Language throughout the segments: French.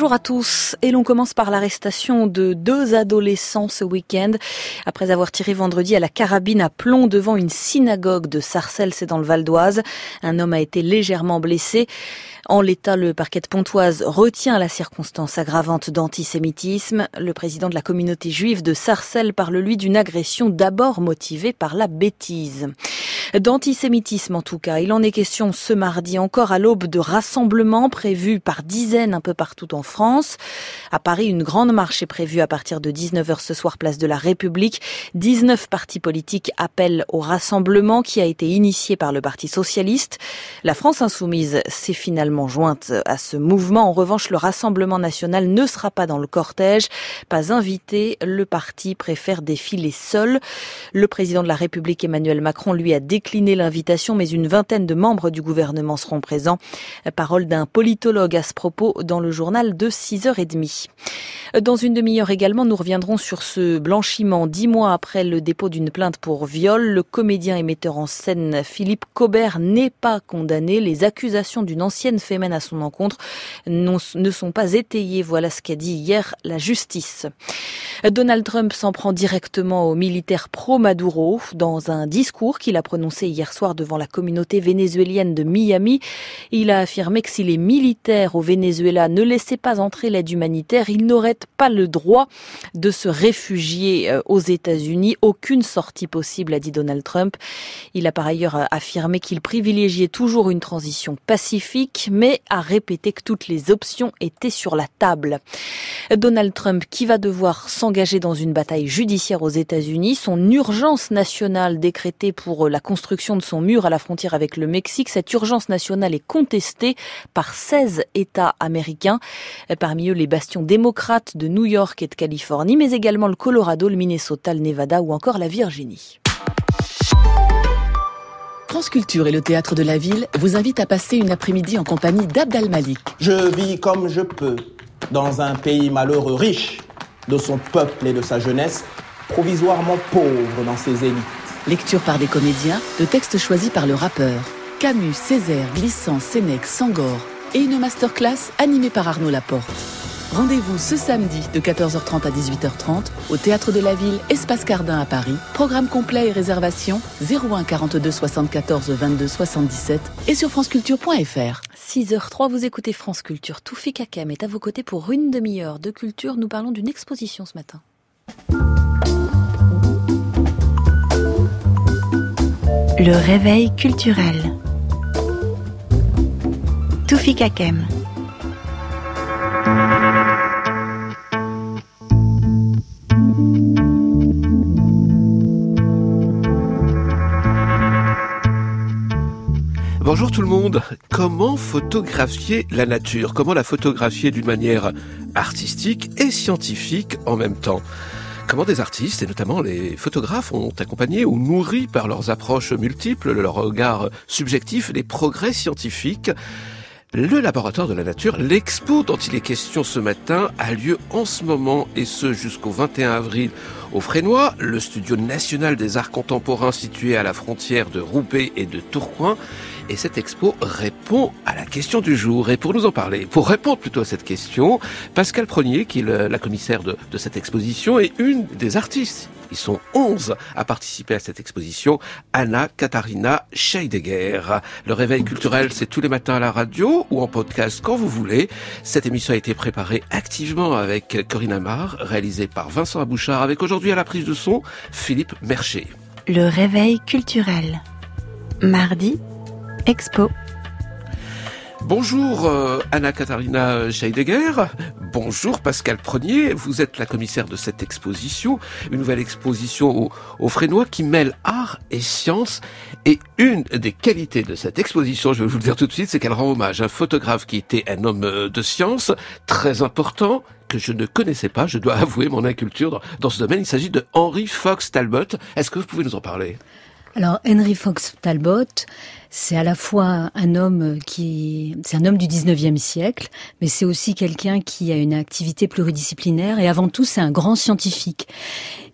Bonjour à tous. Et l'on commence par l'arrestation de 2 adolescents ce week-end. Après avoir tiré vendredi à la carabine à plomb devant une synagogue de Sarcelles, c'est dans le Val d'Oise. Un homme a été légèrement blessé. En l'état, le parquet de Pontoise retient la circonstance aggravante d'antisémitisme. Le président de la communauté juive de Sarcelles parle, lui, d'une agression d'abord motivée par la bêtise. D'antisémitisme en tout cas. Il en est question ce mardi encore à l'aube de rassemblements prévus par dizaines un peu partout en France. À Paris, une grande marche est prévue à partir de 19h ce soir, place de la République. 19 partis politiques appellent au rassemblement qui a été initié par le Parti socialiste. La France insoumise s'est finalement jointe à ce mouvement. En revanche, le Rassemblement national ne sera pas dans le cortège. Pas invité, le parti préfère défiler seul. Le président de la République, Emmanuel Macron, lui a décliné l'invitation, mais une vingtaine de membres du gouvernement seront présents. Parole d'un politologue à ce propos dans le journal de 6h30. Dans une demi-heure également, nous reviendrons sur ce blanchiment. 10 mois après le dépôt d'une plainte pour viol, le comédien et metteur en scène Philippe Cobert n'est pas condamné. Les accusations d'une ancienne fémène à son encontre ne sont pas étayées. Voilà ce qu'a dit hier la justice. Donald Trump s'en prend directement aux militaires pro-Maduro. Dans un discours qu'il a prononcé hier soir devant la communauté vénézuélienne de Miami, il a affirmé que si les militaires au Venezuela ne laissaient pas entrer l'aide humanitaire, ils n'auraient pas le droit de se réfugier aux États-Unis. Aucune sortie possible, a dit Donald Trump. Il a par ailleurs affirmé qu'il privilégiait toujours une transition pacifique, mais a répété que toutes les options étaient sur la table. Donald Trump qui va devoir s'engager dans une bataille judiciaire aux États-Unis. Son urgence nationale décrétée pour la construction de son mur à la frontière avec le Mexique. Cette urgence nationale est contestée par 16 États américains, parmi eux les bastions démocrates de New York et de Californie, mais également le Colorado, le Minnesota, le Nevada ou encore la Virginie. France Culture et le Théâtre de la Ville vous invitent à passer une après-midi en compagnie d'Abd al-Malik. Je vis comme je peux, dans un pays malheureux riche de son peuple et de sa jeunesse, provisoirement pauvre dans ses élites. Lecture par des comédiens, de textes choisis par le rappeur. Camus, Césaire, Glissant, Sénèque, Sangor et une masterclass animée par Arnaud Laporte. Rendez-vous ce samedi de 14h30 à 18h30 au Théâtre de la Ville, Espace Cardin à Paris. Programme complet et réservation 01 42 74 22 77 et sur franceculture.fr. 6h03, vous écoutez France Culture. Toufik Hakem est à vos côtés pour une demi-heure de culture. Nous parlons d'une exposition ce matin. Le réveil culturel. Toufik Hakem. Bonjour tout le monde. Comment photographier la nature ? Comment la photographier d'une manière artistique et scientifique en même temps ? Comment des artistes, et notamment les photographes, ont accompagné ou nourri par leurs approches multiples, leur regard subjectif, les progrès scientifiques ? Le laboratoire de la nature, l'expo dont il est question ce matin, a lieu en ce moment, et ce jusqu'au 21 avril, au Fresnoy, le studio national des arts contemporains situé à la frontière de Roubaix et de Tourcoing. Et cette expo répond à la question du jour. Et pour nous en parler, pour répondre plutôt à cette question, Pascal Prenier, qui est la commissaire de cette exposition, est une des artistes. Ils sont 11 à participer à cette exposition. Anna-Katharina Scheidegger. Le réveil culturel, c'est tous les matins à la radio ou en podcast quand vous voulez. Cette émission a été préparée activement avec Corinne Amar, réalisée par Vincent Abouchard, avec aujourd'hui à la prise de son, Philippe Mercher. Le réveil culturel. Mardi, expo. Bonjour Anna-Katharina Scheidegger, bonjour Pascal Prenier, vous êtes la commissaire de cette exposition, une nouvelle exposition au Fresnoy qui mêle art et science, et une des qualités de cette exposition, je vais vous le dire tout de suite, c'est qu'elle rend hommage à un photographe qui était un homme de science très important, que je ne connaissais pas, je dois avouer mon inculture dans ce domaine, il s'agit de Henry Fox Talbot. Est-ce que vous pouvez nous en parler ? Alors, Henry Fox Talbot, c'est à la fois un homme c'est un homme du 19e siècle, mais c'est aussi quelqu'un qui a une activité pluridisciplinaire et avant tout, c'est un grand scientifique.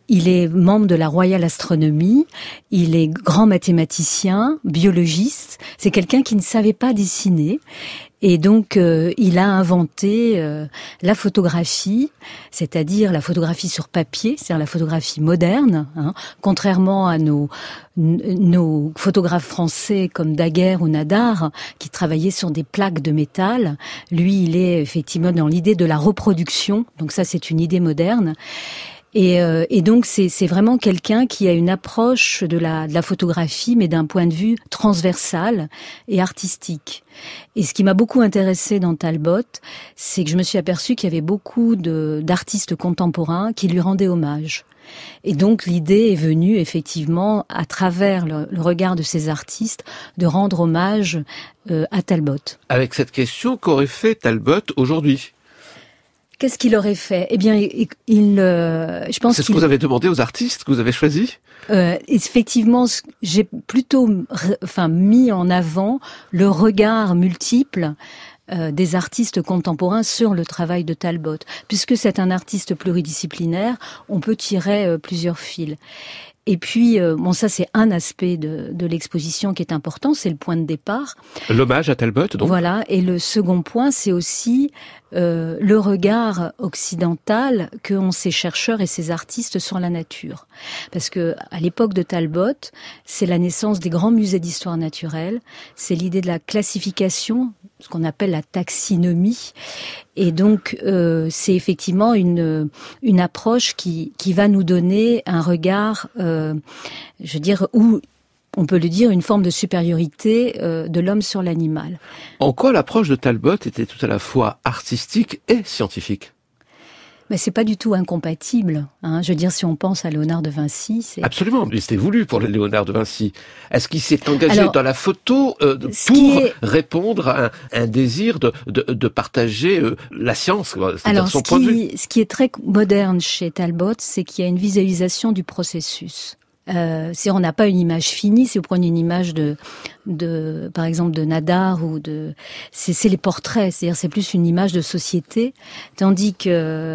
Il est membre de la Royal Astronomy, il est grand mathématicien, biologiste. C'est quelqu'un qui ne savait pas dessiner. Et donc, il a inventé la photographie, c'est-à-dire la photographie sur papier, c'est-à-dire la photographie moderne, contrairement à nos photographes français comme Daguerre ou Nadar, qui travaillaient sur des plaques de métal. Lui, il est effectivement dans l'idée de la reproduction, donc ça, c'est une idée moderne. Et donc c'est vraiment quelqu'un qui a une approche de la photographie, mais d'un point de vue transversal et artistique. Et ce qui m'a beaucoup intéressé dans Talbot, c'est que je me suis aperçue qu'il y avait beaucoup d'artistes contemporains qui lui rendaient hommage. Et donc l'idée est venue effectivement, à travers le regard de ces artistes, de rendre hommage à Talbot. Avec cette question, qu'aurait fait Talbot aujourd'hui ? Qu'est-ce qu'il aurait fait ? Eh bien, je pense. C'est ce que vous avez demandé aux artistes que vous avez choisis ? Effectivement, j'ai plutôt, mis en avant le regard multiple des artistes contemporains sur le travail de Talbot, puisque c'est un artiste pluridisciplinaire. On peut tirer plusieurs fils. Et puis, ça c'est un aspect de l'exposition qui est important, c'est le point de départ. L'hommage à Talbot, donc. Voilà, et le second point, c'est aussi le regard occidental qu'ont ces chercheurs et ces artistes sur la nature. Parce que à l'époque de Talbot, c'est la naissance des grands musées d'histoire naturelle, c'est l'idée de la classification, ce qu'on appelle la taxinomie. Et donc, c'est effectivement une approche qui va nous donner un regard, où on peut le dire, une forme de supériorité de l'homme sur l'animal. En quoi l'approche de Talbot était tout à la fois artistique et scientifique ? Mais c'est pas du tout incompatible. Je veux dire, si on pense à Léonard de Vinci, c'est... Absolument, mais c'était voulu pour Léonard de Vinci. Est-ce qu'il s'est engagé dans la photo pour répondre à un désir de partager la science, c'est-à-dire son point de vue ? Ce qui est très moderne chez Talbot, c'est qu'il y a une visualisation du processus. Si on n'a pas une image finie, si vous prenez une image par exemple de Nadar c'est les portraits, c'est-à-dire c'est plus une image de société, tandis que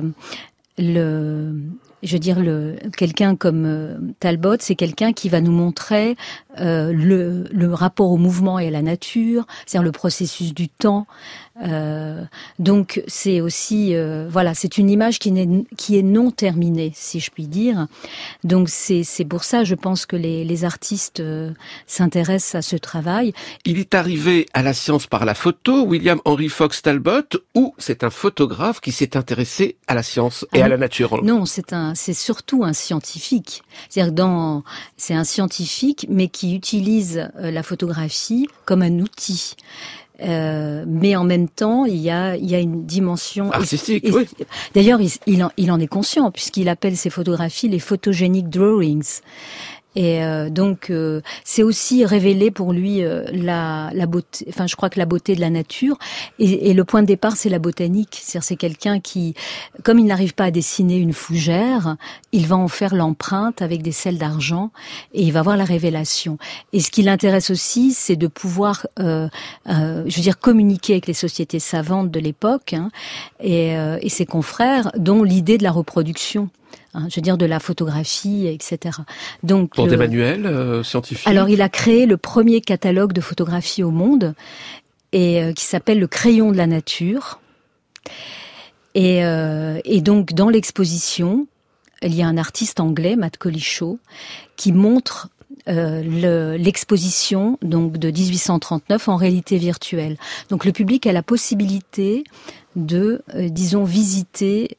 quelqu'un comme Talbot, c'est quelqu'un qui va nous montrer le rapport au mouvement et à la nature, c'est-à-dire le processus du temps. Donc c'est aussi c'est une image qui est non terminée, si je puis dire. Donc c'est pour ça, je pense que les artistes s'intéressent à ce travail. Il est arrivé à la science par la photo, William Henry Fox Talbot, ou c'est un photographe qui s'est intéressé à la science et à la nature? Non, c'est surtout un scientifique. C'est-à-dire c'est un scientifique, mais qui utilise la photographie comme un outil. Mais en même temps, il y a une dimension artistique. Oui. D'ailleurs, il en est conscient puisqu'il appelle ces photographies les photogenic drawings. Et donc c'est aussi révéler pour lui la beauté, enfin je crois que la beauté de la nature, et le point de départ c'est la botanique, c'est quelqu'un qui, comme il n'arrive pas à dessiner une fougère, il va en faire l'empreinte avec des sels d'argent et il va voir la révélation. Et ce qui l'intéresse aussi, c'est de pouvoir communiquer avec les sociétés savantes de l'époque, et ses confrères, dont l'idée de la reproduction. De la photographie, etc. Donc, pour des manuels scientifiques. Alors, il a créé le premier catalogue de photographie au monde, et qui s'appelle le Crayon de la nature. Et donc, dans l'exposition, il y a un artiste anglais, Matt Collishaw, qui montre l'exposition donc de 1839 en réalité virtuelle. Donc, le public a la possibilité de visiter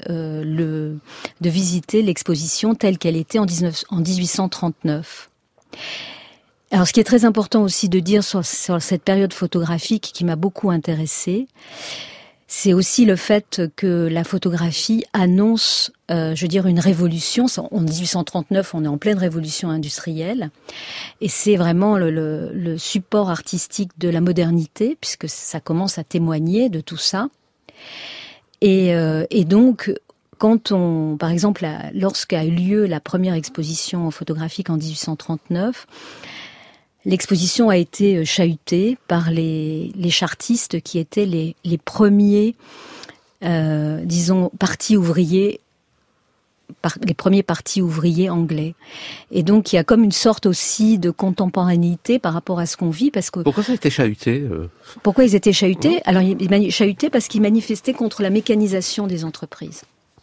l'exposition telle qu'elle était en 1839. Alors, ce qui est très important aussi de dire sur cette période photographique qui m'a beaucoup intéressée, c'est aussi le fait que la photographie annonce, une révolution. En 1839, on est en pleine révolution industrielle, et c'est vraiment le support artistique de la modernité, puisque ça commence à témoigner de tout ça. Et donc, par exemple, lorsqu'a eu lieu la première exposition photographique en 1839, l'exposition a été chahutée par les chartistes qui étaient les premiers, partis ouvriers les premiers partis ouvriers anglais. Et donc, il y a comme une sorte aussi de contemporanéité par rapport à ce qu'on vit, parce que... Pourquoi ça a été chahuté Pourquoi ils étaient chahutés? Alors, ils chahutés parce qu'ils manifestaient contre la mécanisation des entreprises.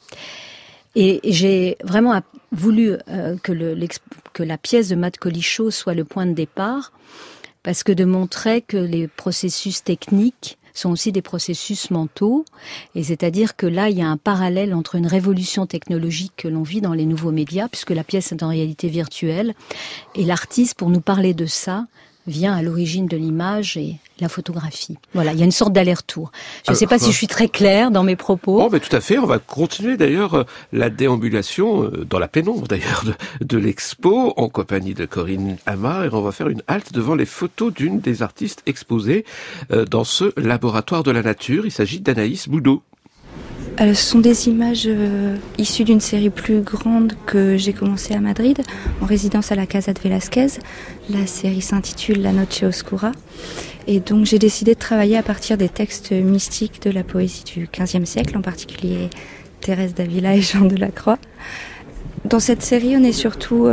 Et j'ai vraiment voulu que la pièce de Mad Colichot soit le point de départ, parce que de montrer que les processus techniques sont aussi des processus mentaux, et c'est-à-dire que là, il y a un parallèle entre une révolution technologique que l'on vit dans les nouveaux médias, puisque la pièce est en réalité virtuelle, et l'artiste, pour nous parler de ça, vient à l'origine de l'image et la photographie. Voilà, il y a une sorte d'aller-retour. Je ne sais pas si je suis très claire dans mes propos. Oh, mais tout à fait. On va continuer d'ailleurs la déambulation dans la pénombre d'ailleurs de l'expo en compagnie de Corinne Hamar, et on va faire une halte devant les photos d'une des artistes exposées dans ce laboratoire de la nature. Il s'agit d'Anaïs Boudot. Ce sont des images issues d'une série plus grande que j'ai commencé à Madrid, en résidence à la Casa de Velázquez. La série s'intitule La Noche Oscura. Et donc j'ai décidé de travailler à partir des textes mystiques de la poésie du XVe siècle, en particulier Thérèse d'Avila et Jean de la Croix. Dans cette série, on est surtout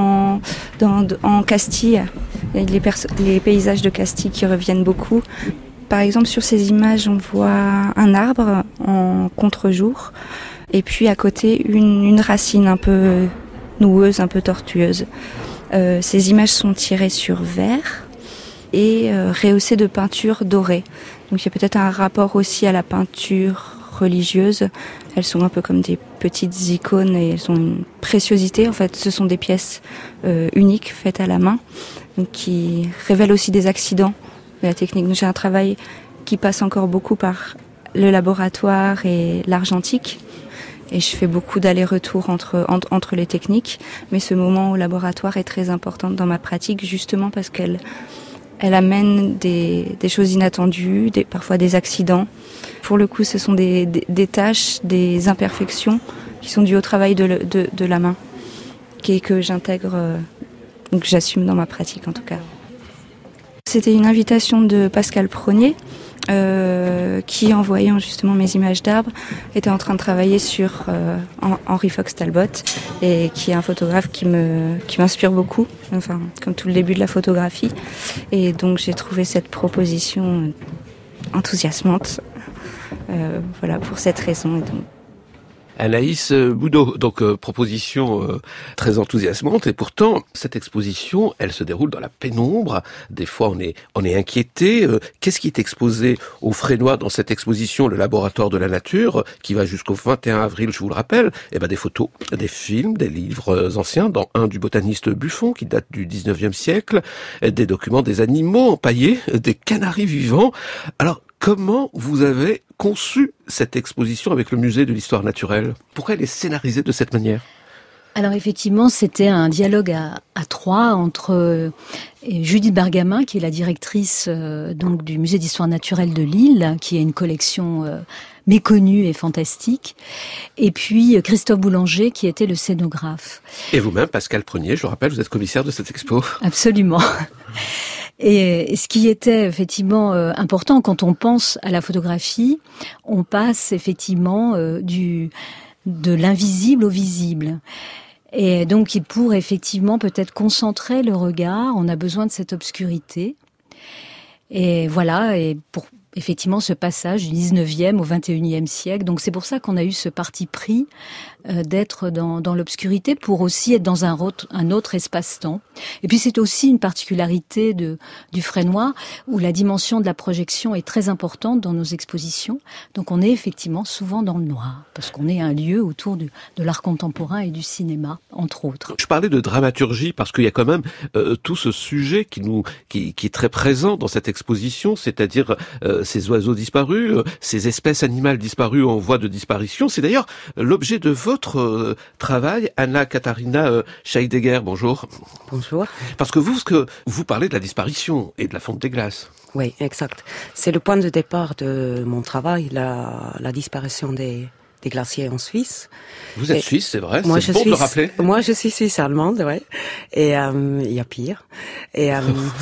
en Castille. Les paysages de Castille qui reviennent beaucoup. Par exemple, sur ces images, on voit un arbre en contre-jour et puis à côté, une racine un peu noueuse, un peu tortueuse. Ces images sont tirées sur verre et rehaussées de peinture dorée. Donc il y a peut-être un rapport aussi à la peinture religieuse. Elles sont un peu comme des petites icônes et elles ont une préciosité. En fait, ce sont des pièces uniques faites à la main, donc qui révèlent aussi des accidents de la technique. Donc, j'ai un travail qui passe encore beaucoup par le laboratoire et l'argentique. Et je fais beaucoup d'allers-retours entre les techniques. Mais ce moment au laboratoire est très important dans ma pratique, justement parce qu'elle amène des choses inattendues, parfois des accidents. Pour le coup, ce sont des tâches, des imperfections qui sont dues au travail de la main, que j'intègre, donc j'assume dans ma pratique en tout cas. C'était une invitation de Pascal Pronier, qui, en voyant justement mes images d'arbres, était en train de travailler sur Henry Fox Talbot, et qui est un photographe qui m'inspire beaucoup, enfin, comme tout le début de la photographie. Et donc j'ai trouvé cette proposition enthousiasmante, voilà, pour cette raison. Et donc, Anaïs Boudot, donc proposition très enthousiasmante, et pourtant cette exposition, elle se déroule dans la pénombre. Des fois on est inquiété. Qu'est-ce qui est exposé au Fresnoy dans cette exposition, le laboratoire de la nature, qui va jusqu'au 21 avril, je vous le rappelle? Des photos, des films, des livres anciens, dans un du botaniste Buffon qui date du 19e siècle, des documents des animaux empaillés, des canaris vivants. Alors, comment vous avez conçu cette exposition avec le musée de l'histoire naturelle? Pourquoi elle est scénarisée de cette manière? Alors effectivement, c'était un dialogue à trois entre Judith Bergamin, qui est la directrice donc du musée d'histoire naturelle de Lille, qui a une collection méconnue et fantastique, et puis Christophe Boulanger, qui était le scénographe. Et vous-même, Pascal Pronier, je vous rappelle, vous êtes commissaire de cette expo. Absolument. Et ce qui était effectivement important quand on pense à la photographie, on passe effectivement de l'invisible au visible. Et donc pour effectivement peut-être concentrer le regard, on a besoin de cette obscurité. Et voilà, et pour effectivement ce passage du 19e au 21e siècle. Donc c'est pour ça qu'on a eu ce parti pris d'être dans l'obscurité, pour aussi être dans un autre espace-temps. Et puis c'est aussi une particularité du Fresnoy, où la dimension de la projection est très importante dans nos expositions. Donc on est effectivement souvent dans le noir, parce qu'on est un lieu autour de l'art contemporain et du cinéma, entre autres. Je parlais de dramaturgie parce qu'il y a quand même tout ce sujet qui est très présent dans cette exposition, c'est-à-dire ces oiseaux disparus, ces espèces animales disparues en voie de disparition. C'est d'ailleurs l'objet de votre travail, Anna-Katharina Scheidegger. Bonjour. Bonjour. Parce que vous parlez de la disparition et de la fonte des glaces. Oui, exact. C'est le point de départ de mon travail, la disparition des des glaciers en Suisse. Vous êtes suisse, c'est vrai, Moi, c'est bon de le rappeler. Moi, je suis suisse allemande, ouais. Et il y a pire. Et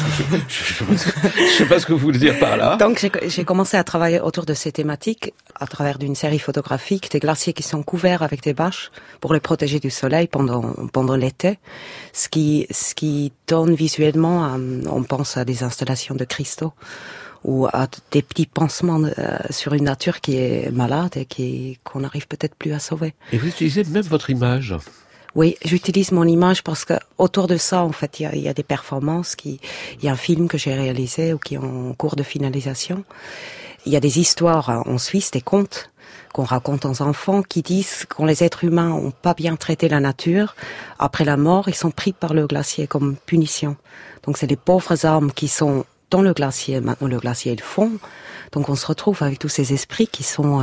je sais pas ce que vous voulez dire par là. Donc, j'ai commencé à travailler autour de ces thématiques à travers d'une série photographique des glaciers qui sont couverts avec des bâches pour les protéger du soleil pendant l'été. Ce qui donne visuellement, on pense à des installations de cristaux ou à des petits pansements sur une nature qui est malade et qu'on n'arrive peut-être plus à sauver. Et vous utilisez même votre image. Oui, j'utilise mon image parce que autour de ça, en fait, il y a des performances, il y a un film que j'ai réalisé ou qui est en cours de finalisation. Il y a des histoires en Suisse, des contes qu'on raconte aux enfants qui disent que quand les êtres humains ont pas bien traité la nature, après la mort, ils sont pris par le glacier comme punition. Donc c'est les pauvres âmes qui sont dans le glacier. Maintenant, le glacier est fond. Donc, on se retrouve avec tous ces esprits qui sont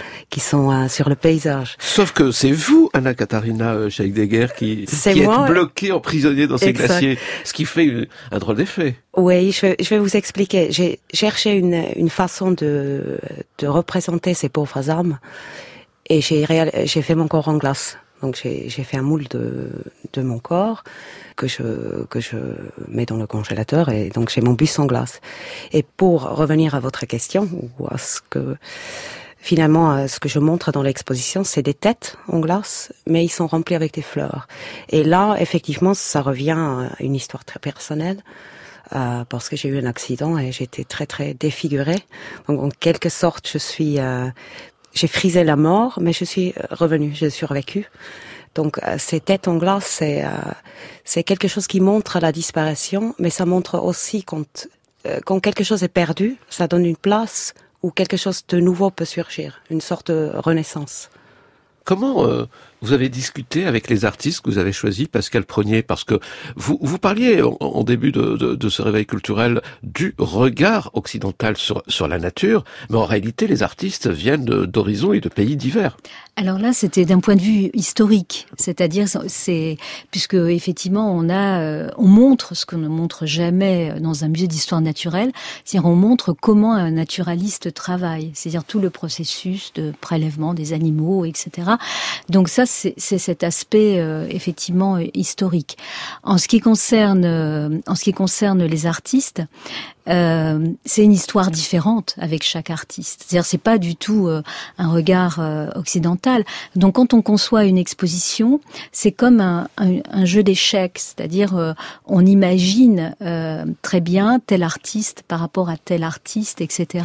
sur le paysage. Sauf que c'est vous, Anna-Katharina Scheidegger, qui êtes bloquée, emprisonnée dans ces glaciers. Ce qui fait un drôle d'effet. Oui, je vais vous expliquer. J'ai cherché une façon de représenter ces pauvres âmes. Et j'ai fait mon corps en glace. Donc j'ai fait un moule de mon corps que je mets dans le congélateur et donc j'ai mon buste en glace. Et pour revenir à votre question ou à ce que finalement ce que je montre dans l'exposition, c'est des têtes en glace, mais ils sont remplis avec des fleurs. Et là, effectivement, ça revient à une histoire très personnelle. Parce que j'ai eu un accident et j'étais très très défigurée. Donc en quelque sorte, j'ai frisé la mort, mais je suis revenue, j'ai survécu. Donc ces têtes en glace, c'est quelque chose qui montre la disparition, mais ça montre aussi quand quelque chose est perdu, ça donne une place où quelque chose de nouveau peut surgir, une sorte de renaissance. Comment vous avez discuté avec les artistes que vous avez choisis, Pascal Prognier, parce que vous parliez en début de ce réveil culturel du regard occidental sur la nature, mais en réalité les artistes viennent d'horizons et de pays divers. Alors là, c'était d'un point de vue historique, c'est-à-dire puisque effectivement on montre ce qu'on ne montre jamais dans un musée d'histoire naturelle, c'est-à-dire on montre comment un naturaliste travaille, c'est-à-dire tout le processus de prélèvement des animaux, etc. Donc ça, c'est cet aspect effectivement historique. En ce qui concerne les artistes, c'est une histoire différente avec chaque artiste. C'est-à-dire c'est pas du tout un regard occidental. Donc quand on conçoit une exposition, c'est comme un jeu d'échecs, c'est-à-dire on imagine très bien tel artiste par rapport à tel artiste, etc.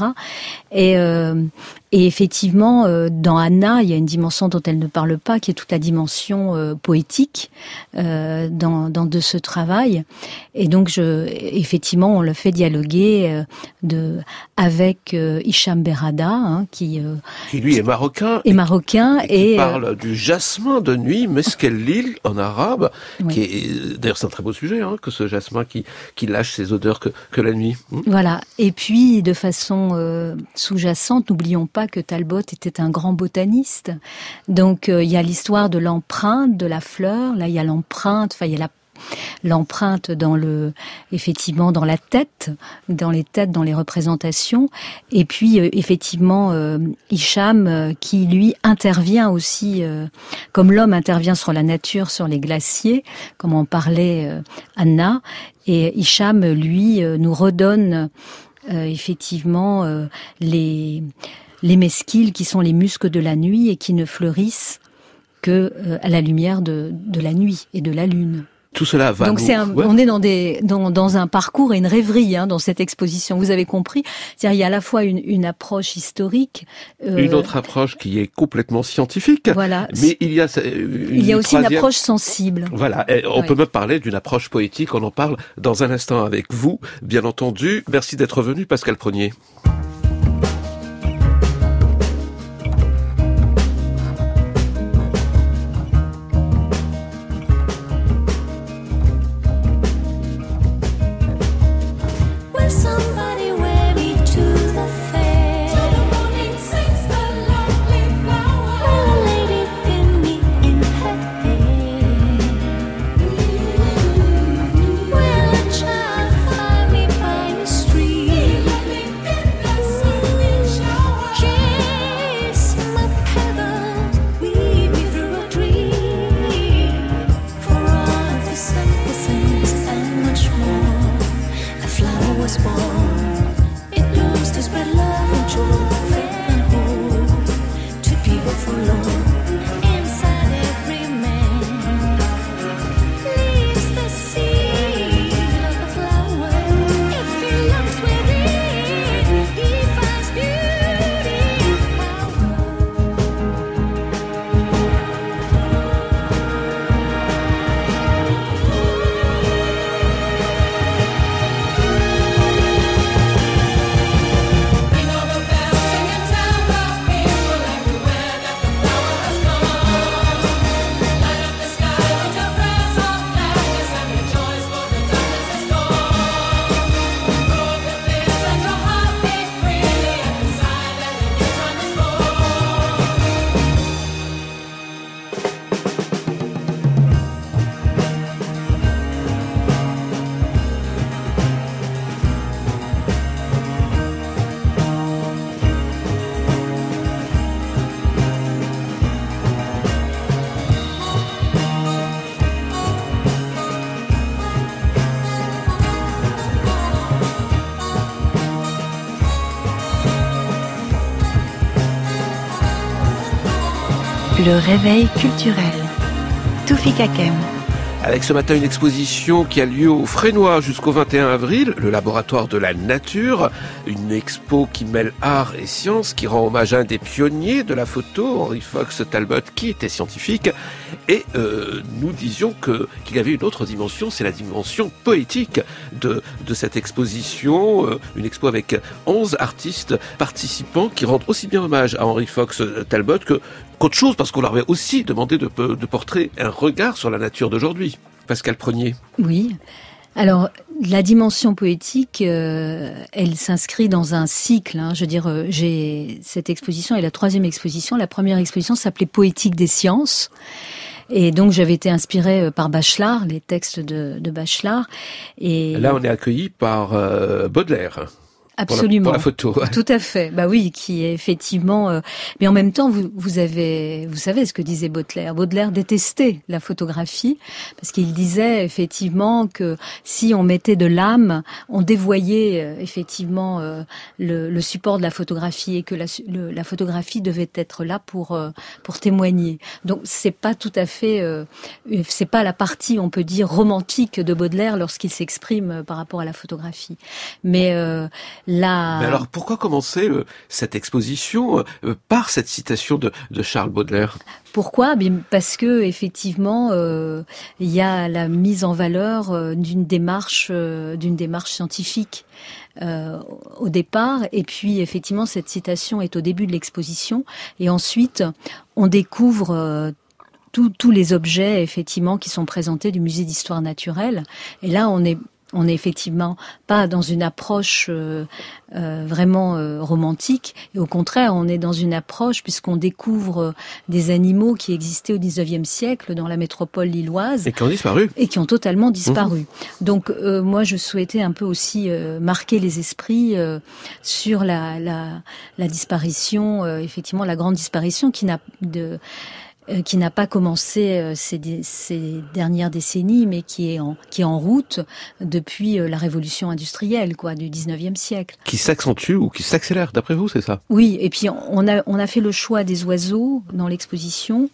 Et effectivement, dans Anna, il y a une dimension dont elle ne parle pas, qui est toute la dimension poétique de ce travail. Et donc, effectivement, on le fait dialoguer avec Hicham Berrada, qui lui est marocain. Et qui parle du jasmin de nuit, Meskel-Lil en arabe, oui. Qui est d'ailleurs c'est un très beau sujet, que ce jasmin qui lâche ses odeurs que la nuit. Voilà. Et puis, de façon sous-jacente, n'oublions pas que Talbot était un grand botaniste. Donc il y a l'histoire de l'empreinte de la fleur, là il y a l'empreinte, il y a l'empreinte effectivement dans la tête, dans les représentations, et puis effectivement Hicham qui lui intervient aussi, comme l'homme intervient sur la nature, sur les glaciers, comme en parlait Anna, et Hicham lui nous redonne effectivement les mesquilles qui sont les muscs de la nuit et qui ne fleurissent que à la lumière de la nuit et de la lune. Tout cela va. Donc on est dans un parcours et une rêverie dans cette exposition. Vous avez compris. C'est-à-dire il y a à la fois une approche historique, une autre approche qui est complètement scientifique. Voilà. Mais il y a aussi une approche sensible. Voilà. On peut même parler d'une approche poétique. On en parle dans un instant avec vous, bien entendu. Merci d'être venu, Pascal Prognier. Le réveil culturel. Toufik Hakem. Avec ce matin une exposition qui a lieu au Fresnoy jusqu'au 21 avril, le laboratoire de la nature, une expo qui mêle art et science, qui rend hommage à un des pionniers de la photo, Henry Fox Talbot, qui était scientifique, et nous disions qu'il y avait une autre dimension, c'est la dimension poétique de cette exposition, une expo avec 11 artistes participants qui rendent aussi bien hommage à Henry Fox Talbot qu'autre chose, parce qu'on leur avait aussi demandé de porter un regard sur la nature d'aujourd'hui. Pascal Prenier. Oui. Alors, la dimension poétique, elle s'inscrit dans un cycle. Je veux dire, cette exposition est la 3e exposition. La première exposition s'appelait Poétique des sciences. Et donc, j'avais été inspirée par Bachelard, les textes de Bachelard. Et là, on est accueilli par Baudelaire. Absolument. Pour la photo. Tout à fait. Bah oui, qui est effectivement. Mais en même temps, vous savez ce que disait Baudelaire. Baudelaire détestait la photographie parce qu'il disait effectivement que si on mettait de l'âme, on dévoyait effectivement le support de la photographie et que la photographie devait être là pour témoigner. Donc c'est pas tout à fait, c'est pas la partie, on peut dire, romantique de Baudelaire lorsqu'il s'exprime par rapport à la photographie. Mais Mais alors, pourquoi commencer cette exposition par cette citation de Charles Baudelaire ? Pourquoi ? Bien parce que effectivement, il y a la mise en valeur d'une démarche scientifique au départ, et puis effectivement cette citation est au début de l'exposition, et ensuite on découvre tous les objets effectivement qui sont présentés du musée d'histoire naturelle, et là on est effectivement pas dans une approche vraiment romantique, et au contraire, on est dans une approche puisqu'on découvre des animaux qui existaient au 19e siècle dans la métropole lilloise. Et qui ont disparu. Et qui ont totalement disparu. Donc moi, je souhaitais un peu aussi marquer les esprits sur la disparition, effectivement, la grande disparition qui n'a pas commencé ces dernières décennies, mais qui est en route depuis la révolution industrielle, du 19e siècle. Qui s'accentue ou qui s'accélère, d'après vous, c'est ça ? Oui, et puis on a fait le choix des oiseaux dans l'exposition,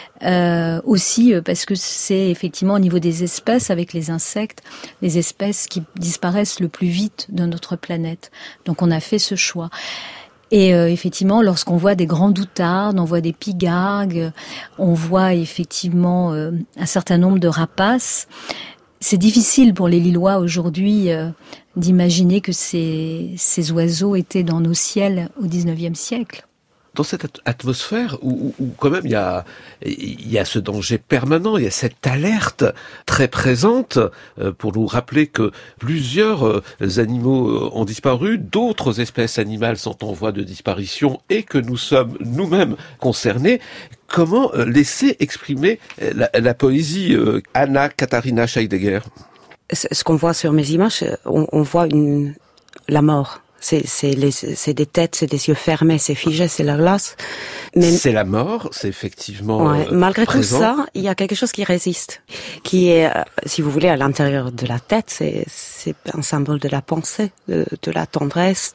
aussi parce que c'est effectivement au niveau des espèces, avec les insectes, les espèces qui disparaissent le plus vite de notre planète. Donc on a fait ce choix. Et effectivement, lorsqu'on voit des grands doutardes, on voit des pigargues, on voit effectivement un certain nombre de rapaces, c'est difficile pour les Lillois aujourd'hui d'imaginer que ces oiseaux étaient dans nos ciels au 19e siècle. Dans cette atmosphère où quand même il y a ce danger permanent, il y a cette alerte très présente pour nous rappeler que plusieurs animaux ont disparu, d'autres espèces animales sont en voie de disparition et que nous sommes nous-mêmes concernés. Comment laisser exprimer la poésie Anna Katharina Scheidegger ? Ce qu'on voit sur mes images, on voit la mort. C'est des têtes, c'est des yeux fermés, c'est figé, c'est la glace. Mais c'est la mort, c'est effectivement malgré présent. tout ça, il y a quelque chose qui résiste, qui est, si vous voulez, à l'intérieur de la tête. C'est un symbole de la pensée, de la tendresse,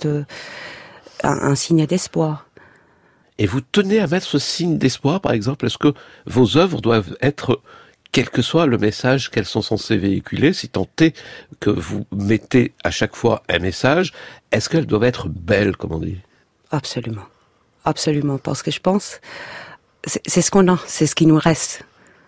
un signe d'espoir. Et vous tenez à mettre ce signe d'espoir, par exemple. Est-ce que vos œuvres doivent être, quel que soit le message qu'elles sont censées véhiculer, si tant est que vous mettez à chaque fois un message, est-ce qu'elles doivent être belles, comme on dit ? Absolument. Absolument. Parce que je pense, c'est ce qu'on a, c'est ce qui nous reste.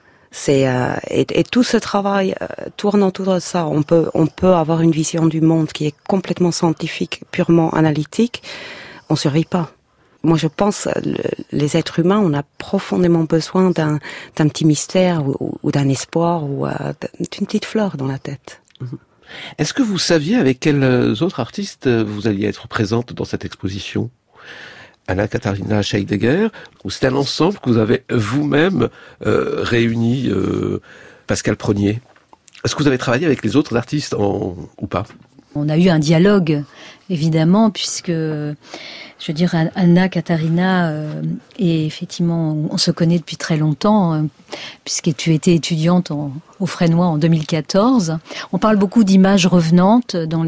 Et tout ce travail tourne autour de ça. On peut avoir une vision du monde qui est complètement scientifique, purement analytique. On survit pas. Moi, je pense, les êtres humains, on a profondément besoin d'un petit mystère ou d'un espoir ou d'une petite fleur dans la tête. Est-ce que vous saviez avec quels autres artistes vous alliez être présente dans cette exposition ? Anna Katharina Scheidegger, ou c'est un ensemble que vous avez vous-même réuni, Pascal Prenier ? Est-ce que vous avez travaillé avec les autres artistes ou pas ? On a eu un dialogue, évidemment, puisque, je veux dire, Anna Katharina, et effectivement, on se connaît depuis très longtemps, puisque tu étais étudiante au Fresnoy en 2014. On parle beaucoup d'images revenantes dans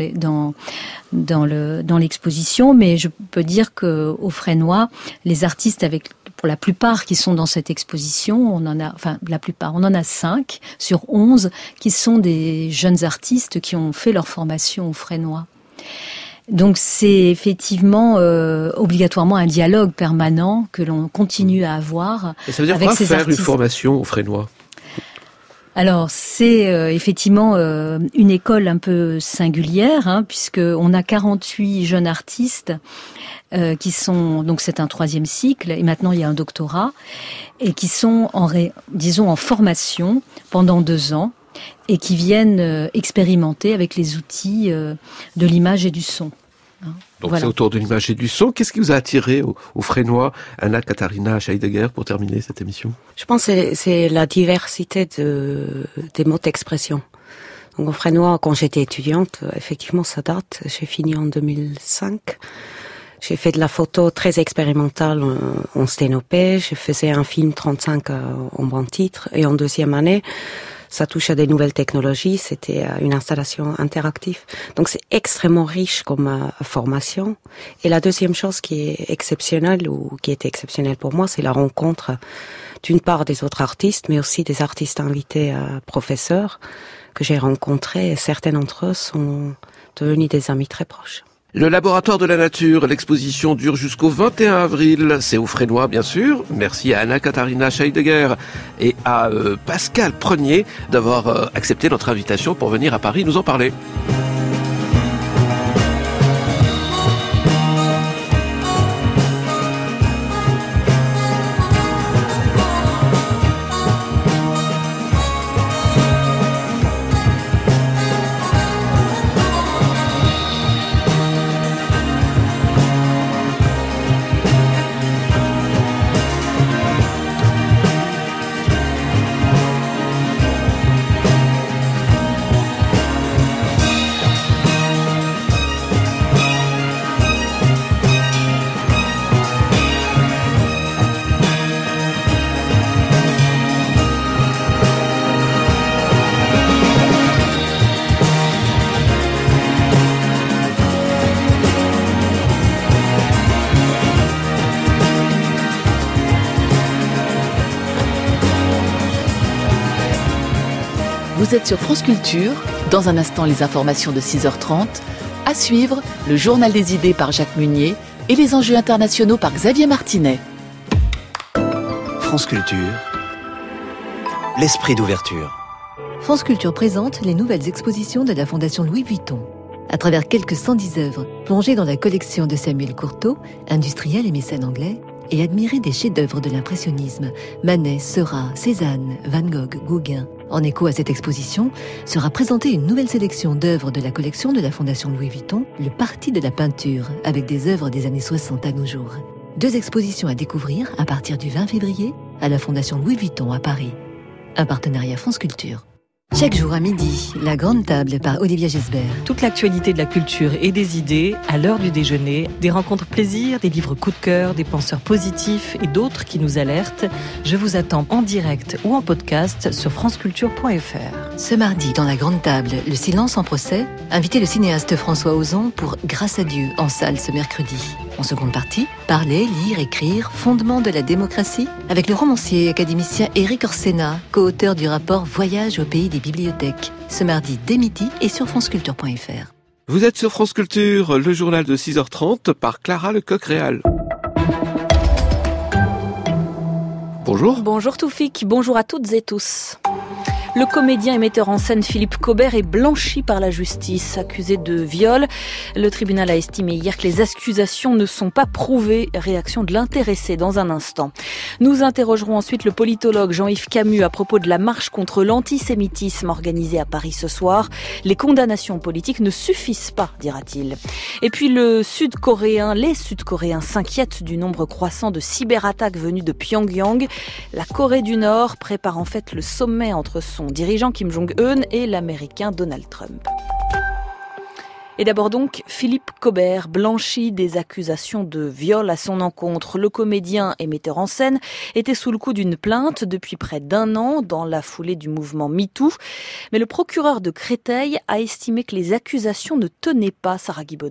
l'exposition, mais je peux dire qu'au Fresnoy, les artistes pour la plupart qui sont dans cette exposition, on en a 5 sur 11 qui sont des jeunes artistes qui ont fait leur formation au Fresnoy. Donc c'est effectivement obligatoirement un dialogue permanent que l'on continue à avoir. Et ça veut dire avec quoi ces faire artistes. une formation au Fresnoy? Alors c'est effectivement une école un peu singulière, puisque on a 48 jeunes artistes qui sont, donc c'est un 3e cycle et maintenant il y a un doctorat, et qui sont en formation pendant 2 ans et qui viennent expérimenter avec les outils de l'image et du son. Donc voilà. C'est autour de l'image et du son. Qu'est-ce qui vous a attiré au Fresnoy, Anna-Katharina Scheidegger, pour terminer cette émission? Je pense que c'est la diversité des modes d'expression. Donc au Fresnoy, quand j'étais étudiante, effectivement ça date, j'ai fini en 2005. J'ai fait de la photo très expérimentale en sténopée, je faisais un film 35 en bon titre, et en 2e année, ça touche à des nouvelles technologies, c'était une installation interactive. Donc c'est extrêmement riche comme formation. Et la deuxième chose qui est exceptionnelle, ou qui était exceptionnelle pour moi, c'est la rencontre d'une part des autres artistes, mais aussi des artistes invités professeurs que j'ai rencontrés, et certains d'entre eux sont devenus des amis très proches. Le laboratoire de la nature, l'exposition dure jusqu'au 21 avril. C'est au Fresnoy, bien sûr. Merci à Anna-Katharina Scheidegger et à Pascal Prenier d'avoir accepté notre invitation pour venir à Paris nous en parler. Vous êtes sur France Culture. Dans un instant, les informations de 6h30. À suivre, le journal des idées par Jacques Munier et les enjeux internationaux par Xavier Martinet. France Culture, l'esprit d'ouverture. France Culture présente les nouvelles expositions de la Fondation Louis Vuitton. À travers quelques 110 œuvres plongées dans la collection de Samuel Courtauld, industriel et mécène anglais, et admirer des chefs-d'œuvre de l'impressionnisme, Manet, Seurat, Cézanne, Van Gogh, Gauguin. En écho à cette exposition, sera présentée une nouvelle sélection d'œuvres de la collection de la Fondation Louis Vuitton, le Parti de la peinture, avec des œuvres des années 60 à nos jours. 2 expositions à découvrir à partir du 20 février à la Fondation Louis Vuitton à Paris. Un partenariat France Culture. Chaque jour à midi, la grande table par Olivia Gesbert. Toute l'actualité de la culture et des idées à l'heure du déjeuner, des rencontres plaisir, des livres coup de cœur, des penseurs positifs et d'autres qui nous alertent. Je vous attends en direct ou en podcast sur franceculture.fr. Ce mardi, dans la grande table, Le silence en procès, invitez le cinéaste François Ozon pour Grâce à Dieu en salle ce mercredi. En seconde partie, parler, lire, écrire, fondement de la démocratie, avec le romancier et académicien Éric Orsena, co-auteur du rapport Voyage au pays des bibliothèques, ce mardi dès midi et sur franceculture.fr. Vous êtes sur France Culture, le journal de 6h30 par Clara Lecoq-Réal. Bonjour. Bonjour Toufik, bonjour à toutes et tous. Le comédien et metteur en scène Philippe Cobert est blanchi par la justice, accusé de viol. Le tribunal a estimé hier que les accusations ne sont pas prouvées. Réaction de l'intéressé dans un instant. Nous interrogerons ensuite le politologue Jean-Yves Camus à propos de la marche contre l'antisémitisme organisée à Paris ce soir. Les condamnations politiques ne suffisent pas, dira-t-il. Et puis les Sud-Coréens s'inquiètent du nombre croissant de cyberattaques venues de Pyongyang. La Corée du Nord prépare en fait le sommet entre son dirigeant Kim Jong-un et l'américain Donald Trump. Et d'abord donc, Philippe Cobert, blanchi des accusations de viol à son encontre. Le comédien et metteur en scène était sous le coup d'une plainte depuis près d'1 an dans la foulée du mouvement MeToo. Mais le procureur de Créteil a estimé que les accusations ne tenaient pas, Sarah Guibaudot.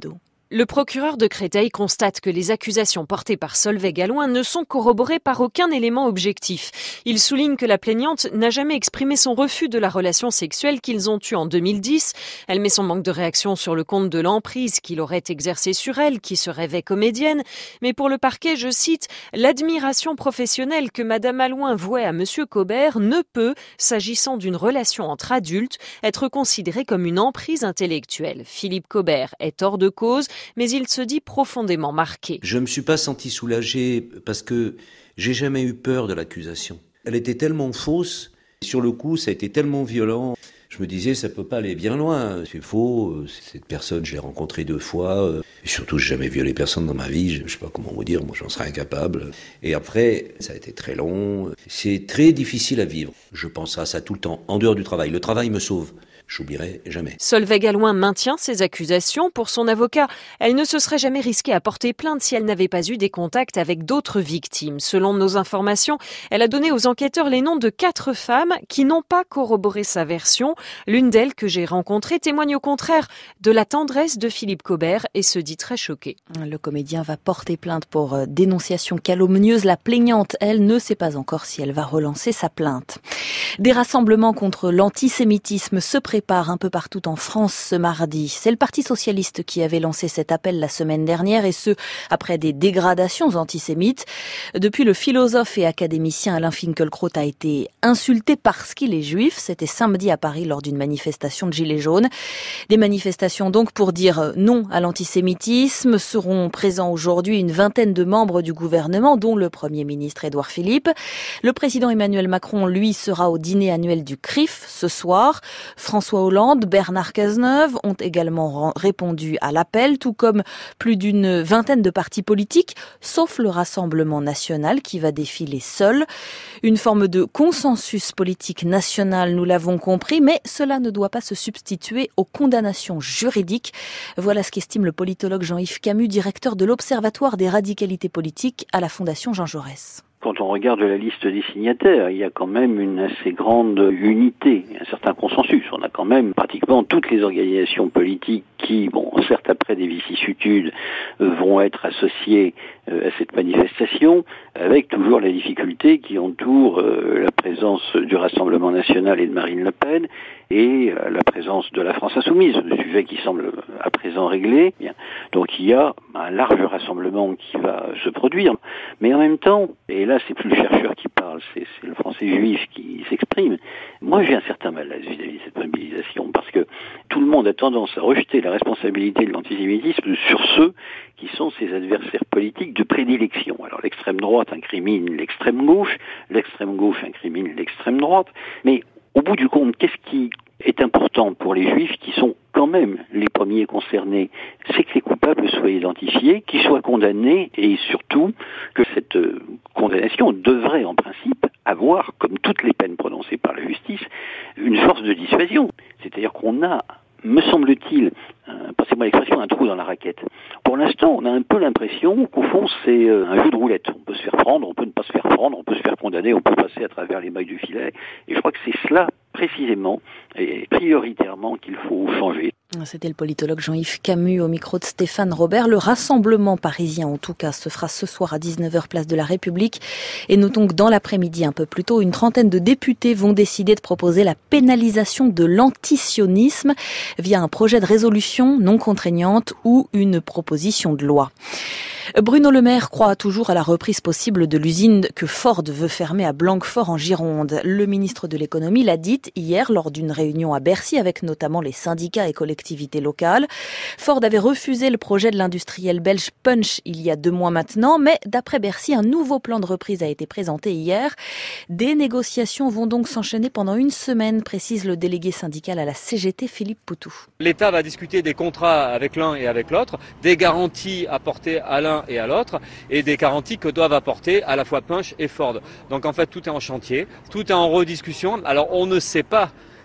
Le procureur de Créteil constate que les accusations portées par Solveig Alloin ne sont corroborées par aucun élément objectif. Il souligne que la plaignante n'a jamais exprimé son refus de la relation sexuelle qu'ils ont eue en 2010. Elle met son manque de réaction sur le compte de l'emprise qu'il aurait exercée sur elle, qui se rêvait comédienne. Mais pour le parquet, je cite, « L'admiration professionnelle que Madame Alloin vouait à Monsieur Cobert ne peut, s'agissant d'une relation entre adultes, être considérée comme une emprise intellectuelle. Philippe Cobert est hors de cause, mais il se dit profondément marqué. Je ne me suis pas senti soulagé parce que j'ai jamais eu peur de l'accusation. Elle était tellement fausse, sur le coup ça a été tellement violent. Je me disais ça peut pas aller bien loin, c'est faux, cette personne je l'ai rencontrée 2 fois, et surtout j'ai jamais violé personne dans ma vie, je sais pas comment vous dire, moi j'en serais incapable. Et après ça a été très long, c'est très difficile à vivre. Je pense à ça tout le temps, en dehors du travail, le travail me sauve. J'oublierai jamais. Solveig Alloin maintient ses accusations. Pour son avocat, elle ne se serait jamais risquée à porter plainte si elle n'avait pas eu des contacts avec d'autres victimes. Selon nos informations, elle a donné aux enquêteurs les noms de 4 femmes qui n'ont pas corroboré sa version. L'une d'elles, que j'ai rencontrée, témoigne au contraire de la tendresse de Philippe Cobert et se dit très choqué. Le comédien va porter plainte pour dénonciation calomnieuse. La plaignante, elle, ne sait pas encore si elle va relancer sa plainte. Des rassemblements contre l'antisémitisme se préparent un peu partout en France ce mardi. C'est le Parti socialiste qui avait lancé cet appel la semaine dernière, et ce, après des dégradations antisémites. Depuis, le philosophe et académicien Alain Finkielkraut a été insulté parce qu'il est juif. C'était samedi à Paris lors d'une manifestation de Gilets jaunes. Des manifestations donc pour dire non à l'antisémitisme. Seront présents aujourd'hui une vingtaine de membres du gouvernement, dont le Premier ministre Édouard Philippe. Le président Emmanuel Macron, lui, sera au dîner annuel du CRIF ce soir. François Hollande, Bernard Cazeneuve ont également répondu à l'appel, tout comme plus d'une vingtaine de partis politiques, sauf le Rassemblement national qui va défiler seul. Une forme de consensus politique national, nous l'avons compris, mais cela ne doit pas se substituer aux condamnations juridiques. Voilà ce qu'estime le politologue Jean-Yves Camus, directeur de l'Observatoire des radicalités politiques à la Fondation Jean Jaurès. Quand on regarde la liste des signataires, il y a quand même une assez grande unité, un certain consensus. On a quand même pratiquement toutes les organisations politiques qui, certes après des vicissitudes, vont être associées à cette manifestation, avec toujours la difficulté qui entoure la présence du Rassemblement national et de Marine Le Pen, et la présence de la France insoumise, le sujet qui semble à présent réglé. Donc il y a un large rassemblement qui va se produire, mais en même temps, et là c'est plus le chercheur qui parle, c'est le français juif qui s'exprime, moi j'ai un certain malaise vis-à-vis de cette mobilisation, parce que tout le monde a tendance à rejeter la responsabilité de l'antisémitisme sur ceux qui sont ses adversaires politiques de prédilection. Alors l'extrême droite incrimine l'extrême gauche incrimine l'extrême droite, mais au bout du compte, qu'est-ce qui est important pour les juifs qui sont quand même les premiers concernés? C'est que les coupables soient identifiés, qu'ils soient condamnés, et surtout que cette condamnation devrait en principe avoir, comme toutes les peines prononcées par la justice, une force de dissuasion. C'est-à-dire qu'on a, me semble-t-il, passez-moi l'expression, un trou dans la raquette. Pour l'instant, on a un peu l'impression qu'au fond, c'est un jeu de roulette. On peut se faire prendre, on peut ne pas se faire prendre, on peut se faire condamner, on peut passer à travers les mailles du filet. Et je crois que c'est cela, précisément, et prioritairement, qu'il faut changer. C'était le politologue Jean-Yves Camus au micro de Stéphane Robert. Le rassemblement parisien, en tout cas, se fera ce soir à 19h place de la République. Et notons que dans l'après-midi, un peu plus tôt, une trentaine de députés vont décider de proposer la pénalisation de l'antisionisme via un projet de résolution non contraignante ou une proposition de loi. Bruno Le Maire croit toujours à la reprise possible de l'usine que Ford veut fermer à Blanquefort en Gironde. Le ministre de l'économie l'a dit hier lors d'une réunion à Bercy avec notamment les syndicats et collectivités locales. Ford avait refusé le projet de l'industriel belge Punch il y a 2 mois maintenant, mais d'après Bercy, un nouveau plan de reprise a été présenté hier. Des négociations vont donc s'enchaîner pendant 1 semaine, précise le délégué syndical à la CGT Philippe Poutou. L'État va discuter des contrats avec l'un et avec l'autre, des garanties apportées à l'un et à l'autre, et des garanties que doivent apporter à la fois Punch et Ford. Donc en fait tout est en chantier, tout est en rediscussion. Alors on ne sait pas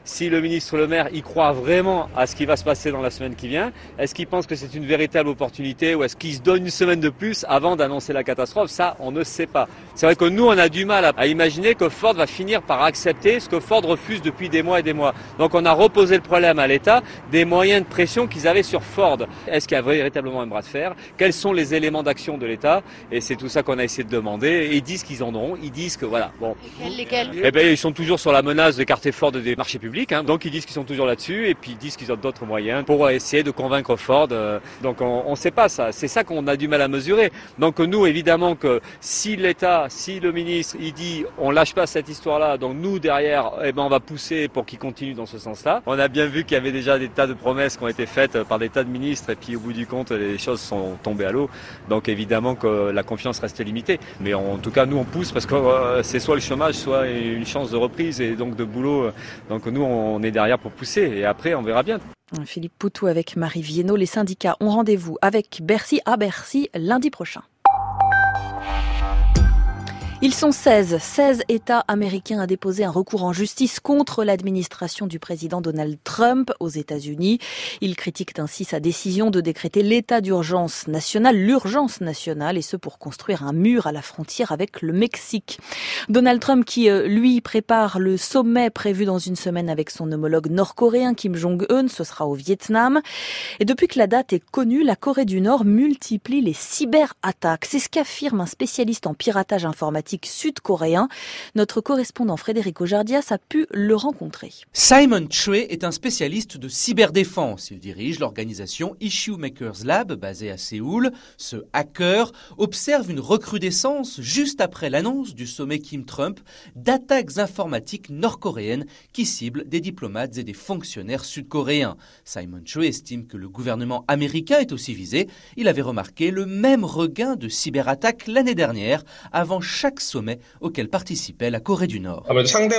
si le ministre Le Maire y croit vraiment à ce qui va se passer dans la semaine qui vient. Est-ce qu'il pense que c'est une véritable opportunité ou est-ce qu'il se donne une semaine de plus avant d'annoncer la catastrophe? Ça, on ne sait pas. C'est vrai que nous, on a du mal à imaginer que Ford va finir par accepter ce que Ford refuse depuis des mois et des mois. Donc on a reposé le problème à l'État des moyens de pression qu'ils avaient sur Ford. Est-ce qu'il y a véritablement un bras de fer? Quels sont les éléments d'action de l'État? Et c'est tout ça qu'on a essayé de demander. Et ils disent qu'ils en ont. Ils disent que voilà. Bon. Lesquels? Eh ben, ils sont toujours sur la menace d'écarter Ford des marchés publics. Donc ils disent qu'ils sont toujours là-dessus. Et puis ils disent qu'ils ont d'autres moyens pour essayer de convaincre Ford. Donc on ne sait pas ça. C'est ça qu'on a du mal à mesurer. Donc nous, évidemment que si l'État, si le ministre, il dit on lâche pas cette histoire-là. Donc nous derrière, eh ben on va pousser pour qu'il continue dans ce sens-là. On a bien vu qu'il y avait déjà des tas de promesses qui ont été faites par des tas de ministres. Et puis au bout du compte, les choses sont tombées à l'eau. Donc évidemment que la confiance reste limitée. Mais en tout cas, nous on pousse parce que c'est soit le chômage, soit une chance de reprise et donc de boulot. Donc nous on est derrière pour pousser et après on verra bien. Philippe Poutou avec Marie Viennot. Les syndicats ont rendez-vous avec Bercy à Bercy lundi prochain. Ils sont 16 États américains à déposer un recours en justice contre l'administration du président Donald Trump aux États-Unis. Ils critiquent ainsi sa décision de décréter l'état d'urgence nationale, l'urgence nationale, et ce pour construire un mur à la frontière avec le Mexique. Donald Trump qui, lui, prépare le sommet prévu dans une semaine avec son homologue nord-coréen Kim Jong-un, ce sera au Vietnam. Et depuis que la date est connue, la Corée du Nord multiplie les cyberattaques. C'est ce qu'affirme un spécialiste en piratage informatique sud-coréen. Notre correspondant Frédéric Ojardias a pu le rencontrer. Simon Choi est un spécialiste de cyberdéfense. Il dirige l'organisation Issue Makers Lab, basée à Séoul. Ce hacker observe une recrudescence, juste après l'annonce du sommet Kim-Trump, d'attaques informatiques nord-coréennes qui ciblent des diplomates et des fonctionnaires sud-coréens. Simon Choi estime que le gouvernement américain est aussi visé. Il avait remarqué le même regain de cyberattaques l'année dernière, avant chaque sommet auquel participait la Corée du Nord.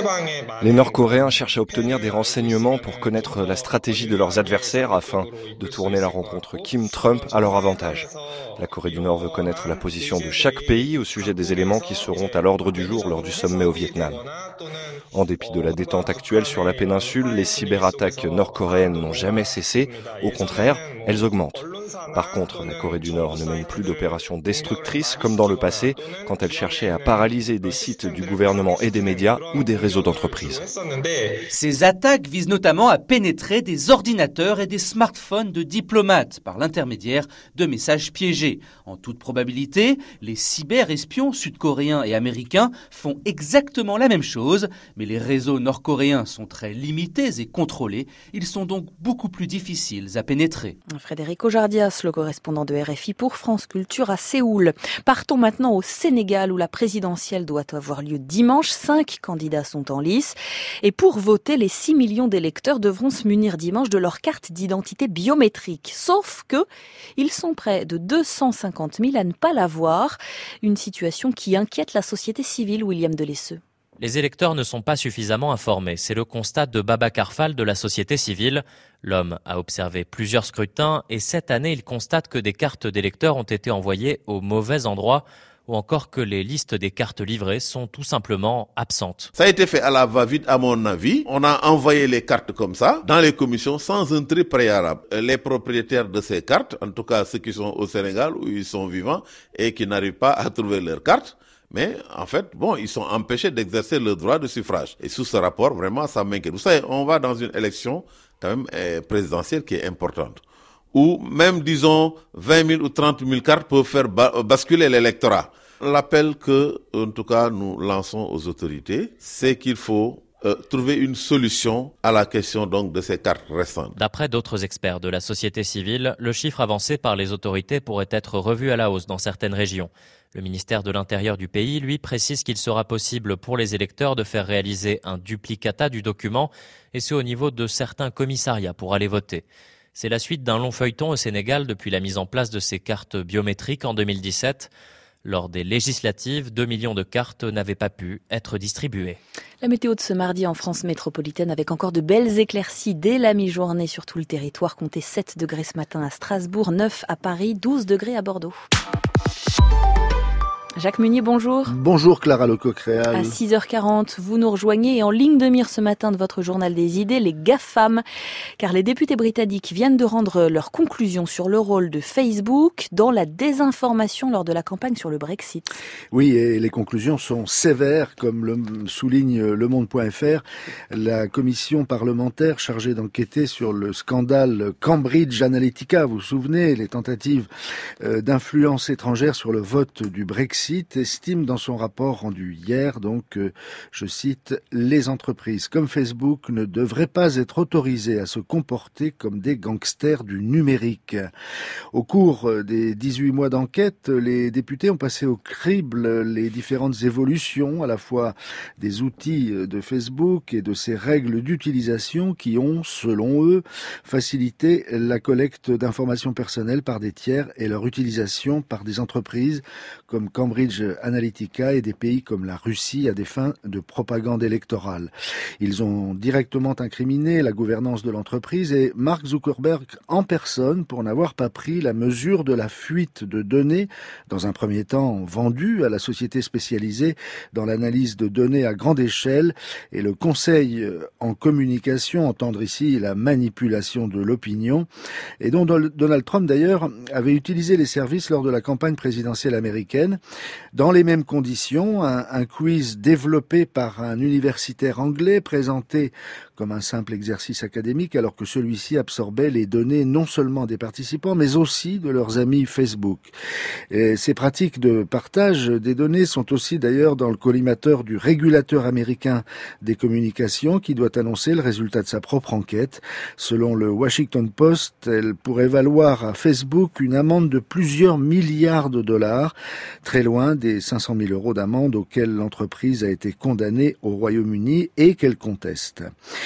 Les Nord-Coréens cherchent à obtenir des renseignements pour connaître la stratégie de leurs adversaires afin de tourner la rencontre Kim-Trump à leur avantage. La Corée du Nord veut connaître la position de chaque pays au sujet des éléments qui seront à l'ordre du jour lors du sommet au Vietnam. En dépit de la détente actuelle sur la péninsule, les cyberattaques nord-coréennes n'ont jamais cessé. Au contraire, elles augmentent. Par contre, la Corée du Nord ne mène plus d'opérations destructrices comme dans le passé, quand elle cherchait à paralyser des sites du gouvernement et des médias ou des réseaux d'entreprises. Ces attaques visent notamment à pénétrer des ordinateurs et des smartphones de diplomates par l'intermédiaire de messages piégés. En toute probabilité, les cyber-espions sud-coréens et américains font exactement la même chose, mais les réseaux nord-coréens sont très limités et contrôlés. Ils sont donc beaucoup plus difficiles à pénétrer. Frédéric Ojardias, le correspondant de RFI pour France Culture à Séoul. Partons maintenant au Sénégal où la présidentielle doit avoir lieu dimanche. 5 candidats sont en lice. Et pour voter, les 6 millions d'électeurs devront se munir dimanche de leur carte d'identité biométrique. Sauf que ils sont près de 250 000 à ne pas l'avoir. Une situation qui inquiète la société civile, William Delesseux. Les électeurs ne sont pas suffisamment informés. C'est le constat de Babacar Fall de la société civile. L'homme a observé plusieurs scrutins et cette année, il constate que des cartes d'électeurs ont été envoyées au mauvais endroit ou encore que les listes des cartes livrées sont tout simplement absentes. Ça a été fait à la va-vite à mon avis. On a envoyé les cartes comme ça dans les commissions sans un tri préalable. Les propriétaires de ces cartes, en tout cas ceux qui sont au Sénégal où ils sont vivants et qui n'arrivent pas à trouver leurs cartes, mais en fait, ils sont empêchés d'exercer leur droit de suffrage. Et sous ce rapport, vraiment, ça m'inquiète. Vous savez, on va dans une élection quand même présidentielle qui est importante, où même, disons, 20 000 ou 30 000 cartes peuvent faire basculer l'électorat. L'appel que, en tout cas, nous lançons aux autorités, c'est qu'il faut trouver une solution à la question donc de ces cartes restantes. D'après d'autres experts de la société civile, le chiffre avancé par les autorités pourrait être revu à la hausse dans certaines régions. Le ministère de l'Intérieur du pays, lui, précise qu'il sera possible pour les électeurs de faire réaliser un duplicata du document, et ce au niveau de certains commissariats pour aller voter. C'est la suite d'un long feuilleton au Sénégal depuis la mise en place de ces cartes biométriques en 2017. Lors des législatives, 2 millions de cartes n'avaient pas pu être distribuées. La météo de ce mardi en France métropolitaine avec encore de belles éclaircies dès la mi-journée sur tout le territoire. Comptez 7 degrés ce matin à Strasbourg, 9 à Paris, 12 degrés à Bordeaux. Jacques Munier, bonjour. Bonjour Clara Lecoq-Réal. À 6h40, vous nous rejoignez et en ligne de mire ce matin de votre journal des idées, les GAFAM, car les députés britanniques viennent de rendre leurs conclusions sur le rôle de Facebook dans la désinformation lors de la campagne sur le Brexit. Oui, et les conclusions sont sévères, comme le souligne lemonde.fr. La commission parlementaire chargée d'enquêter sur le scandale Cambridge Analytica, vous vous souvenez, les tentatives d'influence étrangère sur le vote du Brexit, estime dans son rapport rendu hier, donc, je cite, « Les entreprises comme Facebook ne devraient pas être autorisées à se comporter comme des gangsters du numérique ». Au cours des 18 mois d'enquête, les députés ont passé au crible les différentes évolutions, à la fois des outils de Facebook et de ses règles d'utilisation qui ont, selon eux, facilité la collecte d'informations personnelles par des tiers et leur utilisation par des entreprises comme Cambridge Analytica et des pays comme la Russie à des fins de propagande électorale. Ils ont directement incriminé la gouvernance de l'entreprise et Mark Zuckerberg en personne pour n'avoir pas pris la mesure de la fuite de données, dans un premier temps vendues à la société spécialisée dans l'analyse de données à grande échelle et le conseil en communication, entendre ici la manipulation de l'opinion, et dont Donald Trump d'ailleurs avait utilisé les services lors de la campagne présidentielle américaine. Dans les mêmes conditions, un quiz développé par un universitaire anglais présenté comme un simple exercice académique alors que celui-ci absorbait les données non seulement des participants mais aussi de leurs amis Facebook. Et ces pratiques de partage des données sont aussi d'ailleurs dans le collimateur du régulateur américain des communications qui doit annoncer le résultat de sa propre enquête. Selon le Washington Post, elle pourrait valoir à Facebook une amende de plusieurs milliards de dollars, très loin des 500 000 € d'amende auxquelles l'entreprise a été condamnée au Royaume-Uni et qu'elle conteste.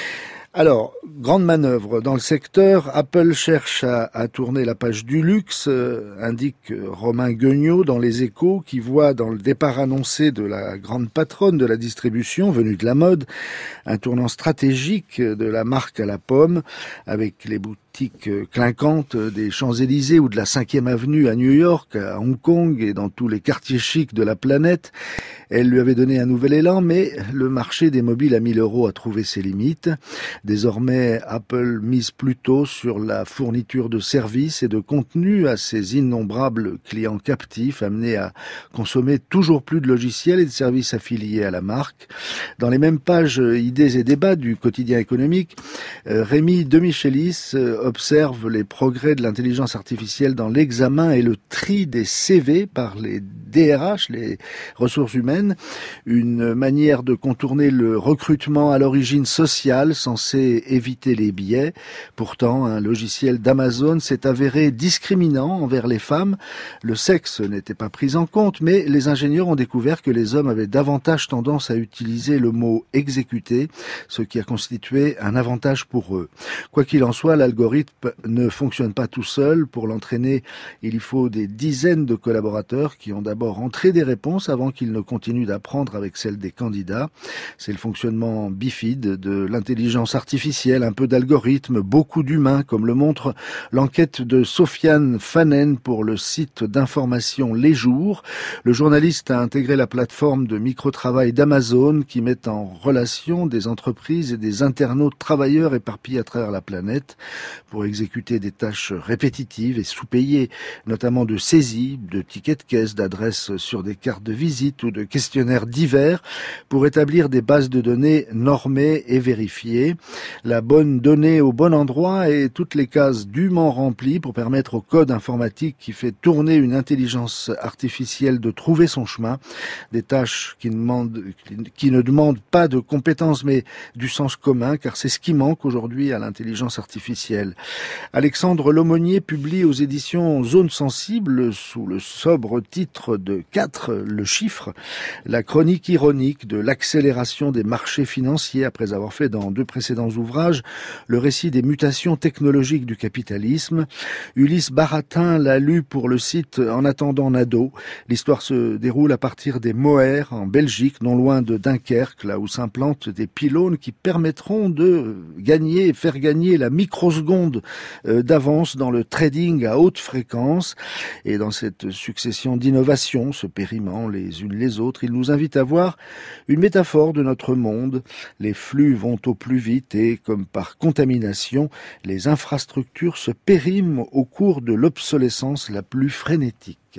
Alors, grande manœuvre dans le secteur, Apple cherche à tourner la page du luxe, indique Romain Guignot dans Les Échos, qui voit dans le départ annoncé de la grande patronne de la distribution, venue de la mode, un tournant stratégique de la marque à la pomme, avec les boutiques clinquantes des Champs-Élysées ou de la 5e avenue à New York, à Hong Kong et dans tous les quartiers chics de la planète. Elle lui avait donné un nouvel élan, mais le marché des mobiles à 1 000 € a trouvé ses limites. Désormais, Apple mise plutôt sur la fourniture de services et de contenus à ses innombrables clients captifs amenés à consommer toujours plus de logiciels et de services affiliés à la marque. Dans les mêmes pages idées et débats du quotidien économique, Rémi Demichelis observe les progrès de l'intelligence artificielle dans l'examen et le tri des CV par les DRH, les ressources humaines, une manière de contourner le recrutement à l'origine sociale censé éviter les biais. Pourtant, un logiciel d'Amazon s'est avéré discriminant envers les femmes. Le sexe n'était pas pris en compte, mais les ingénieurs ont découvert que les hommes avaient davantage tendance à utiliser le mot « exécuter », ce qui a constitué un avantage pour eux. Quoi qu'il en soit, l'algorithme ne fonctionne pas tout seul. Pour l'entraîner, il y faut des dizaines de collaborateurs qui ont d'abord entré des réponses avant qu'ils ne continuent d'apprendre avec celles des candidats. C'est le fonctionnement bifide de l'intelligence artificielle, un peu d'algorithme, beaucoup d'humains, comme le montre l'enquête de Sofiane Fanen pour le site d'information Les Jours. Le journaliste a intégré la plateforme de micro-travail d'Amazon qui met en relation des entreprises et des internautes travailleurs éparpillés à travers la planète pour exécuter des tâches répétitives et sous-payées, notamment de saisie, de tickets de caisse, d'adresses sur des cartes de visite ou de questionnaires divers pour établir des bases de données normées et vérifiées. La bonne donnée au bon endroit et toutes les cases dûment remplies pour permettre au code informatique qui fait tourner une intelligence artificielle de trouver son chemin. Des tâches qui ne demandent pas de compétences mais du sens commun, car c'est ce qui manque aujourd'hui à l'intelligence artificielle. Alexandre Lomonier publie aux éditions Zone Sensible, sous le sobre titre de 4, le chiffre, la chronique ironique de l'accélération des marchés financiers après avoir fait dans 2 précédents ouvrages le récit des mutations technologiques du capitalisme. Ulysse Baratin l'a lu pour le site En attendant Nadeau. L'histoire se déroule à partir des Moher en Belgique, non loin de Dunkerque, là où s'implantent des pylônes qui permettront de faire gagner la microseconde d'avance dans le trading à haute fréquence. Et dans cette succession d'innovations, se périmant les unes les autres, il nous invite à voir une métaphore de notre monde. Les flux vont au plus vite et, comme par contamination, les infrastructures se périment au cours de l'obsolescence la plus frénétique.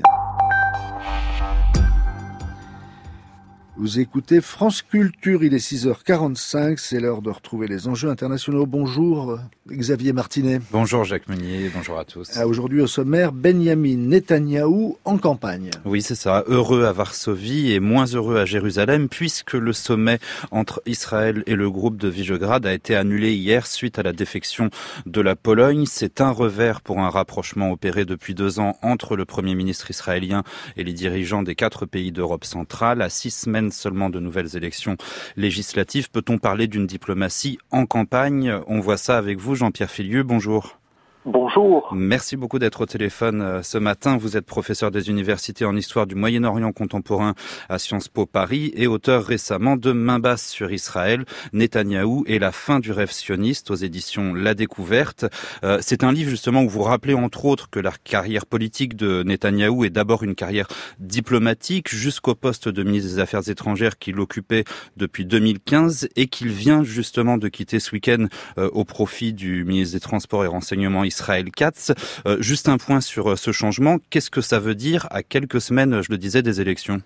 Vous écoutez France Culture, il est 6h45, c'est l'heure de retrouver les enjeux internationaux. Bonjour Xavier Martinet. Bonjour Jacques Meunier, bonjour à tous. Aujourd'hui au sommaire, Benyamin Netanyahou en campagne. Oui, c'est ça, heureux à Varsovie et moins heureux à Jérusalem, puisque le sommet entre Israël et le groupe de Visegrad a été annulé hier suite à la défection de la Pologne. C'est un revers pour un rapprochement opéré depuis 2 ans entre le Premier ministre israélien et les dirigeants des 4 pays d'Europe centrale. À 6 semaines seulement de nouvelles élections législatives, peut-on parler d'une diplomatie en campagne? On voit ça avec vous, Jean-Pierre Filieu. Bonjour. Bonjour. Merci beaucoup d'être au téléphone ce matin. Vous êtes professeur des universités en histoire du Moyen-Orient contemporain à Sciences Po Paris et auteur récemment de Main basse sur Israël, Netanyahou et la fin du rêve sioniste aux éditions La Découverte. C'est un livre justement où vous rappelez entre autres que la carrière politique de Netanyahou est d'abord une carrière diplomatique jusqu'au poste de ministre des Affaires étrangères qu'il occupait depuis 2015 et qu'il vient justement de quitter ce week-end au profit du ministre des Transports et Renseignements Israël Katz. Juste un point sur ce changement. Qu'est-ce que ça veut dire à quelques semaines, je le disais, des élections?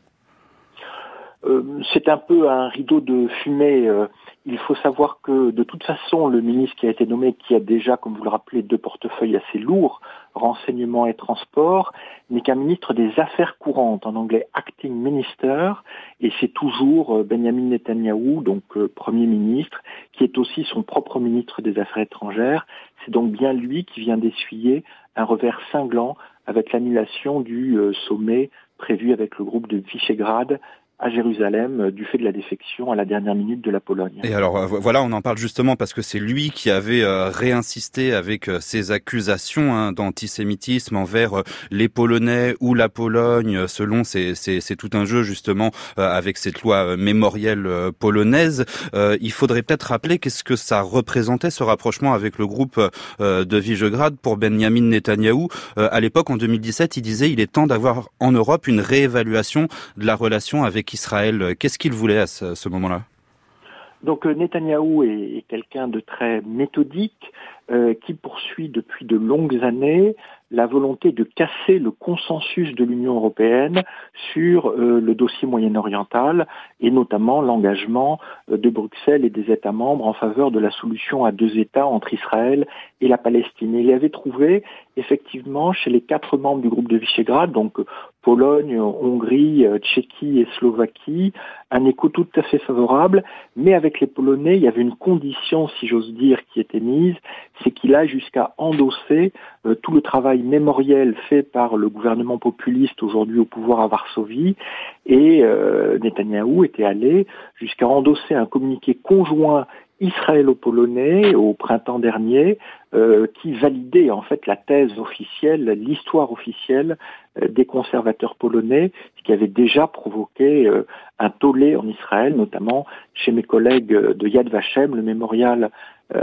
C'est un peu un rideau de fumée. Il faut savoir que de toute façon, le ministre qui a été nommé, qui a déjà, comme vous le rappelez, 2 portefeuilles assez lourds, renseignement et transport, n'est qu'un ministre des affaires courantes, en anglais acting minister, et c'est toujours Benyamin Netanyahou, donc Premier ministre, qui est aussi son propre ministre des Affaires étrangères. C'est donc bien lui qui vient d'essuyer un revers cinglant avec l'annulation du sommet prévu avec le groupe de Visegrad à Jérusalem du fait de la défection à la dernière minute de la Pologne. Et alors voilà, on en parle justement parce que c'est lui qui avait réinsisté avec ses accusations d'antisémitisme envers les Polonais ou la Pologne, selon c'est tout un jeu justement avec cette loi mémorielle polonaise. Il faudrait peut-être rappeler qu'est-ce que ça représentait ce rapprochement avec le groupe de Visegrad pour Benyamin Netanyahou. À l'époque, en 2017, il disait il est temps d'avoir en Europe une réévaluation de la relation avec Israël. Qu'est-ce qu'il voulait à ce moment-là? Donc Netanyahou est quelqu'un de très méthodique qui poursuit depuis de longues années la volonté de casser le consensus de l'Union européenne sur le dossier moyen-oriental et notamment l'engagement de Bruxelles et des États membres en faveur de la solution à 2 États entre Israël et la Palestine. Et il avait trouvé effectivement chez les 4 membres du groupe de Visegrad, donc Pologne, Hongrie, Tchéquie et Slovaquie, un écho tout à fait favorable, mais avec les Polonais, il y avait une condition, si j'ose dire, qui était mise, c'est qu'il a jusqu'à endosser tout le travail mémoriel fait par le gouvernement populiste aujourd'hui au pouvoir à Varsovie, et Netanyahou était allé jusqu'à endosser un communiqué conjoint israélo-polonais au printemps dernier qui validait en fait la thèse officielle, l'histoire officielle des conservateurs polonais, ce qui avait déjà provoqué un tollé en Israël, notamment chez mes collègues de Yad Vashem, le mémorial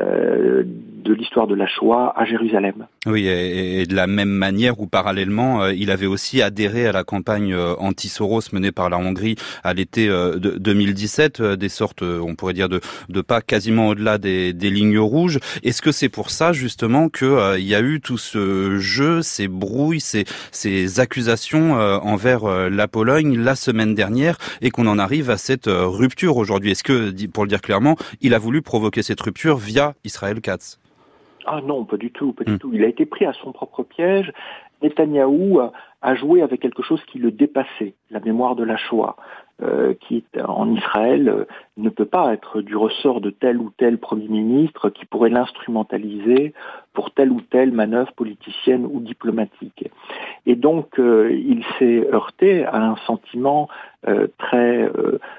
de l'histoire de la Shoah à Jérusalem. Oui, et de la même manière ou parallèlement, il avait aussi adhéré à la campagne anti-Soros menée par la Hongrie à l'été de 2017, des sortes, on pourrait dire, de pas quasiment au-delà des lignes rouges. Est-ce que c'est pour ça, justement, que il y a eu tout ce jeu, ces brouilles, ces accusations envers la Pologne la semaine dernière et qu'on en arrive à cette rupture aujourd'hui? Est-ce que, pour le dire clairement, il a voulu provoquer cette rupture via Israël Katz? Ah non, pas du tout, pas du tout. Il a été pris à son propre piège. Netanyahou a joué avec quelque chose qui le dépassait, la mémoire de la Shoah, qui en Israël ne peut pas être du ressort de tel ou tel Premier ministre qui pourrait l'instrumentaliser pour telle ou telle manœuvre politicienne ou diplomatique. Et donc, il s'est heurté à un sentiment très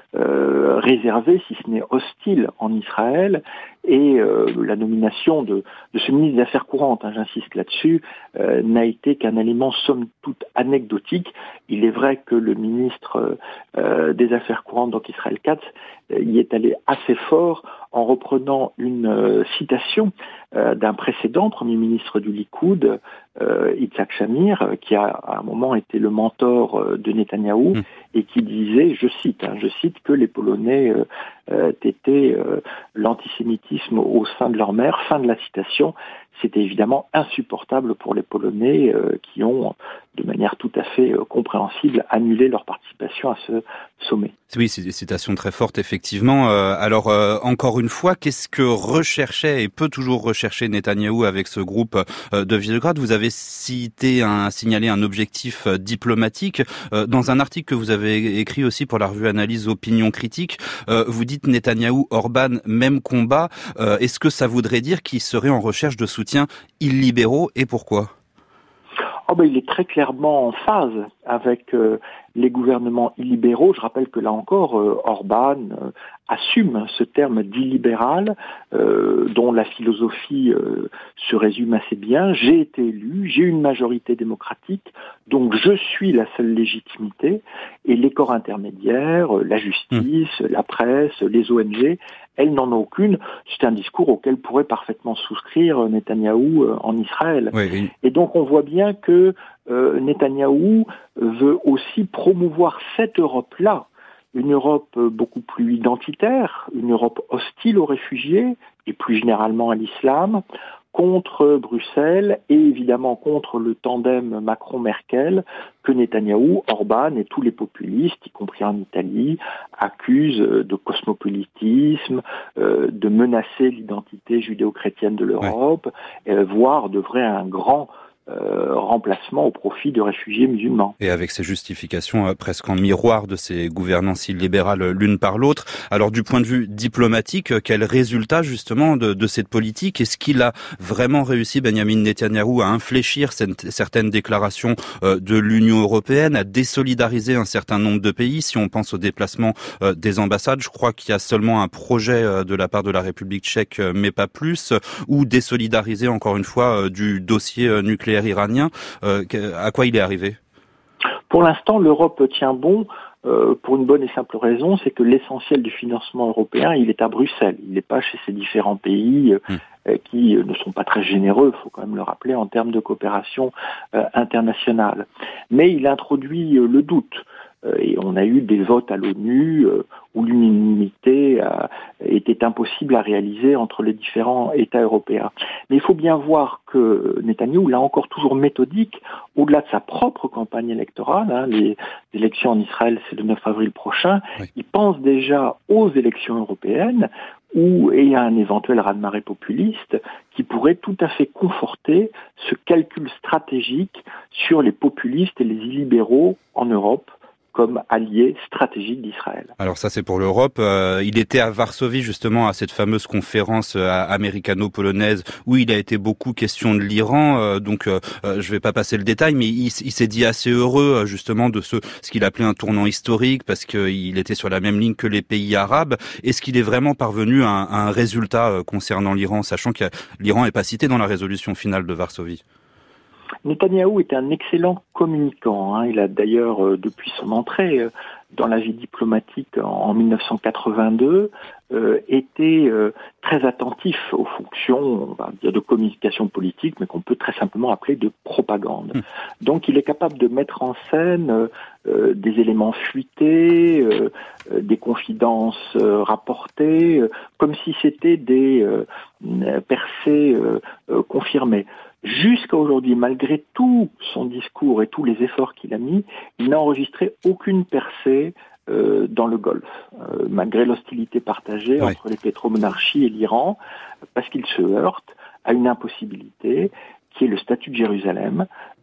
réservé, si ce n'est hostile en Israël, et la nomination de ce ministre des Affaires courantes, j'insiste là-dessus, n'a été qu'un élément somme toute anecdotique. Il est vrai que le ministre des Affaires courantes, donc Israël Katz, y est allé assez fort en reprenant une citation d'un précédent Premier ministre du Likoud, Yitzhak Shamir, qui a à un moment été le mentor de Netanyahou, et qui disait, je cite, que les Polonais étaient l'antisémitisme au sein de leur mère, fin de la citation. C'était évidemment insupportable pour les Polonais qui ont, de manière tout à fait compréhensible, annulé leur participation à ce sommet. Oui, c'est des citations très fortes, effectivement. Alors, encore une fois, qu'est-ce que recherchait et peut toujours rechercher Netanyahou avec ce groupe de Visegrad? Vous avez signalé un objectif diplomatique. Dans un article que vous avez écrit aussi pour la revue Analyse Opinion Critique, vous dites Netanyahou, Orban, même combat. Est-ce que ça voudrait dire qu'il serait en recherche de soutien illibéraux, et pourquoi? Il est très clairement en phase avec les gouvernements illibéraux. Je rappelle que là encore, Orban assume ce terme d'illibéral, dont la philosophie se résume assez bien. J'ai été élu, j'ai une majorité démocratique, donc je suis la seule légitimité, et les corps intermédiaires, la justice, la presse, les ONG, elles n'en ont aucune. C'est un discours auquel pourrait parfaitement souscrire Netanyahou en Israël. Oui. Et donc on voit bien que Netanyahou veut aussi promouvoir cette Europe-là, une Europe beaucoup plus identitaire, une Europe hostile aux réfugiés et plus généralement à l'islam, contre Bruxelles et évidemment contre le tandem Macron-Merkel que Netanyahou, Orban et tous les populistes, y compris en Italie, accusent de cosmopolitisme, de menacer l'identité judéo-chrétienne de l'Europe, voire d'œuvrer à un grand remplacement au profit de réfugiés musulmans. Et avec ces justifications presque en miroir de ces gouvernances illibérales l'une par l'autre. Alors du point de vue diplomatique, quel résultat justement de cette politique? Est-ce qu'il a vraiment réussi, Benjamin Netanyahou, à infléchir certaines déclarations de l'Union européenne, à désolidariser un certain nombre de pays? Si on pense au déplacement des ambassades, je crois qu'il y a seulement un projet de la part de la République tchèque, mais pas plus, ou désolidariser encore une fois du dossier nucléaire iranien. À quoi il est arrivé? Pour l'instant, l'Europe tient bon pour une bonne et simple raison, c'est que l'essentiel du financement européen, il est à Bruxelles. Il n'est pas chez ces différents pays qui ne sont pas très généreux, il faut quand même le rappeler, en termes de coopération internationale. Mais il introduit le doute. Et on a eu des votes à l'ONU où l'unanimité était impossible à réaliser entre les différents États européens. Mais il faut bien voir que Netanyahou, là encore toujours méthodique, au-delà de sa propre campagne électorale, les élections en Israël c'est le 9 avril prochain, il pense déjà aux élections européennes où il y a un éventuel raz-de-marée populiste qui pourrait tout à fait conforter ce calcul stratégique sur les populistes et les illibéraux en Europe comme allié stratégique d'Israël. Alors ça c'est pour l'Europe. Il était à Varsovie justement à cette fameuse conférence américano-polonaise où il a été beaucoup question de l'Iran. Je vais pas passer le détail, mais il s'est dit assez heureux justement de ce qu'il appelait un tournant historique parce qu'il était sur la même ligne que les pays arabes. Est-ce qu'il est vraiment parvenu à un résultat concernant l'Iran, sachant que l'Iran n'est pas cité dans la résolution finale de Varsovie? Netanyahou est un excellent communicant. Il a d'ailleurs, depuis son entrée dans la vie diplomatique en 1982, été très attentif aux fonctions, on va dire, de communication politique, mais qu'on peut très simplement appeler de propagande. Donc il est capable de mettre en scène des éléments fuités, des confidences rapportées, comme si c'était des percées confirmées. Jusqu'à aujourd'hui, malgré tout son discours et tous les efforts qu'il a mis, il n'a enregistré aucune percée dans le Golfe, malgré l'hostilité partagée entre les pétromonarchies et l'Iran, parce qu'il se heurte à une impossibilité qui est le statut de Jérusalem,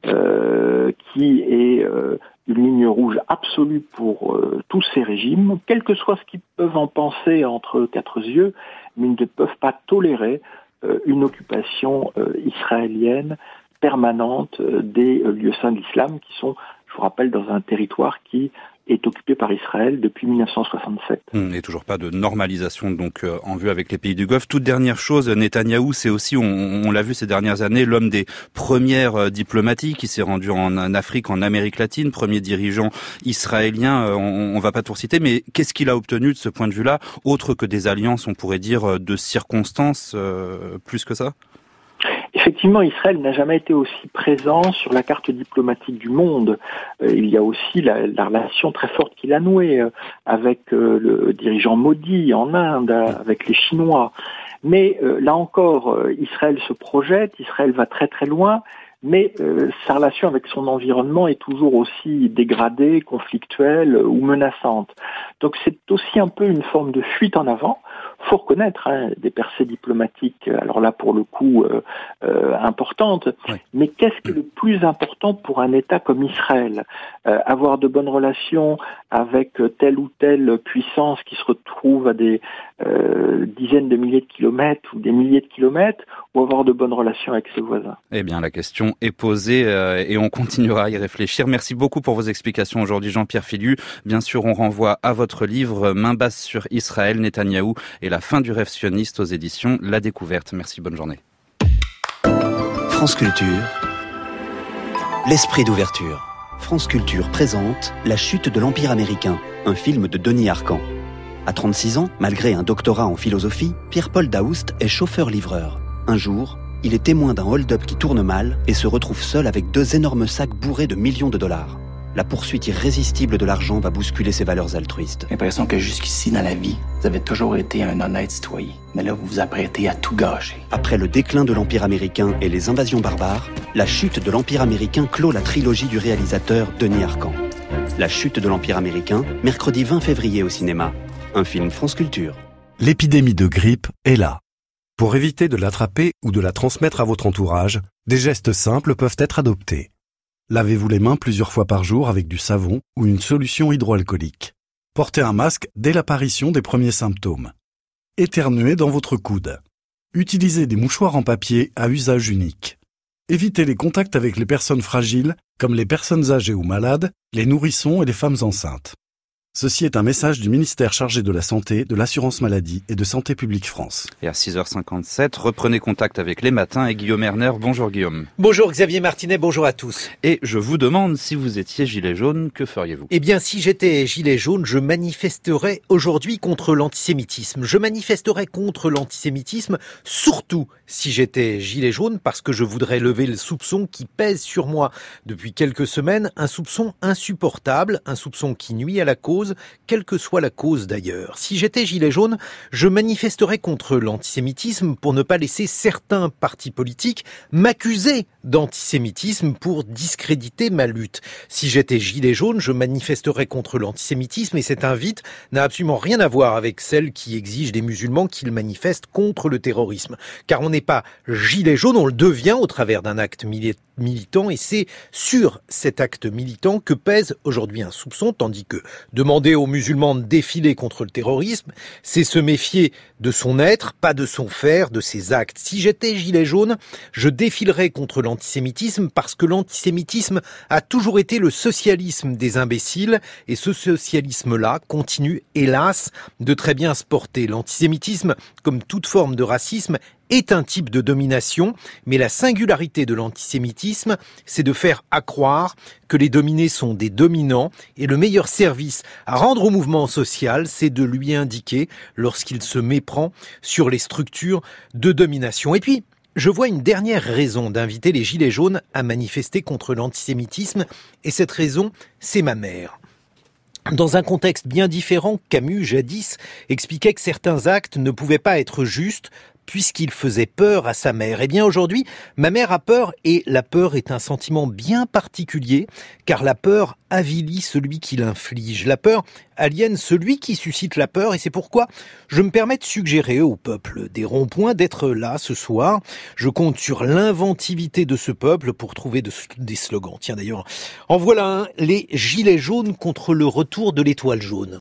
qui est une ligne rouge absolue pour tous ces régimes, quel que soit ce qu'ils peuvent en penser entre quatre yeux, mais ils ne peuvent pas tolérer une occupation israélienne permanente des lieux saints de l'islam qui sont, je vous rappelle, dans un territoire qui est occupé par Israël depuis 1967. Et toujours pas de normalisation donc en vue avec les pays du Golfe. Toute dernière chose, Netanyahou, c'est aussi, on l'a vu ces dernières années, l'homme des premières diplomaties qui s'est rendu en Afrique, en Amérique latine, premier dirigeant israélien, on va pas tout reciter, mais qu'est-ce qu'il a obtenu de ce point de vue-là, autre que des alliances, on pourrait dire, de circonstances, plus que ça ? Effectivement, Israël n'a jamais été aussi présent sur la carte diplomatique du monde. Il y a aussi la relation très forte qu'il a nouée avec le dirigeant Modi en Inde, avec les Chinois. Mais là encore, Israël se projette, Israël va très très loin, mais sa relation avec son environnement est toujours aussi dégradée, conflictuelle ou menaçante. Donc c'est aussi un peu une forme de fuite en avant. Faut reconnaître des percées diplomatiques, alors là pour le coup importantes, oui. Mais qu'est-ce qui est le plus important pour un État comme Israël ? Avoir de bonnes relations avec telle ou telle puissance qui se retrouve à des dizaines de milliers de kilomètres ou des milliers de kilomètres, ou avoir de bonnes relations avec ses voisins ? Eh bien la question est posée et on continuera à y réfléchir. Merci beaucoup pour vos explications aujourd'hui, Jean-Pierre Filu. Bien sûr, on renvoie à votre livre Main basse sur Israël, Netanyahou et la fin du rêve sioniste aux éditions La Découverte. Merci, bonne journée. France Culture, l'esprit d'ouverture. France Culture présente La chute de l'Empire américain, un film de Denis Arcand. À 36 ans, malgré un doctorat en philosophie, Pierre-Paul Daoust est chauffeur-livreur. Un jour, il est témoin d'un hold-up qui tourne mal et se retrouve seul avec 2 énormes sacs bourrés de millions de dollars. La poursuite irrésistible de l'argent va bousculer ses valeurs altruistes. J'ai l'impression que jusqu'ici dans la vie, vous avez toujours été un honnête citoyen. Mais là, vous vous apprêtez à tout gâcher. Après le déclin de l'Empire américain et les invasions barbares, La chute de l'Empire américain clôt la trilogie du réalisateur Denis Arcand. La chute de l'Empire américain, mercredi 20 février au cinéma. Un film France Culture. L'épidémie de grippe est là. Pour éviter de l'attraper ou de la transmettre à votre entourage, des gestes simples peuvent être adoptés. Lavez-vous les mains plusieurs fois par jour avec du savon ou une solution hydroalcoolique. Portez un masque dès l'apparition des premiers symptômes. Éternuez dans votre coude. Utilisez des mouchoirs en papier à usage unique. Évitez les contacts avec les personnes fragiles, comme les personnes âgées ou malades, les nourrissons et les femmes enceintes. Ceci est un message du ministère chargé de la Santé, de l'Assurance Maladie et de Santé Publique France. Et à 6h57, reprenez contact avec Les Matins et Guillaume Erner. Bonjour Guillaume. Bonjour Xavier Martinet, bonjour à tous. Et je vous demande, si vous étiez gilet jaune, que feriez-vous ? Eh bien, si j'étais gilet jaune, je manifesterais aujourd'hui contre l'antisémitisme. Je manifesterais contre l'antisémitisme, surtout si j'étais gilet jaune, parce que je voudrais lever le soupçon qui pèse sur moi depuis quelques semaines, un soupçon insupportable, un soupçon qui nuit à la cause, quelle que soit la cause d'ailleurs. Si j'étais gilet jaune, je manifesterais contre l'antisémitisme pour ne pas laisser certains partis politiques m'accuser d'antisémitisme pour discréditer ma lutte. Si j'étais gilet jaune, je manifesterais contre l'antisémitisme et cette invite n'a absolument rien à voir avec celle qui exige des musulmans qu'ils manifestent contre le terrorisme. Car on n'est pas gilet jaune, on le devient au travers d'un acte militant et c'est sur cet acte militant que pèse aujourd'hui un soupçon, tandis que demander aux musulmans de défiler contre le terrorisme, c'est se méfier de son être, pas de son faire, de ses actes. Si j'étais gilet jaune, je défilerais contre l'antisémitisme parce que l'antisémitisme a toujours été le socialisme des imbéciles et ce socialisme-là continue, hélas, de très bien se porter. L'antisémitisme, comme toute forme de racisme, est un type de domination, mais la singularité de l'antisémitisme, c'est de faire accroire que les dominés sont des dominants et le meilleur service à rendre au mouvement social, c'est de lui indiquer lorsqu'il se méprend sur les structures de domination. Et puis, je vois une dernière raison d'inviter les gilets jaunes à manifester contre l'antisémitisme, et cette raison, c'est ma mère. Dans un contexte bien différent, Camus, jadis, expliquait que certains actes ne pouvaient pas être justes puisqu'il faisait peur à sa mère. Eh bien aujourd'hui, ma mère a peur et la peur est un sentiment bien particulier car la peur avilit celui qui l'inflige. La peur aliène celui qui suscite la peur et c'est pourquoi je me permets de suggérer au peuple des ronds-points d'être là ce soir. Je compte sur l'inventivité de ce peuple pour trouver des slogans. Tiens d'ailleurs, en voilà un, les gilets jaunes contre le retour de l'étoile jaune.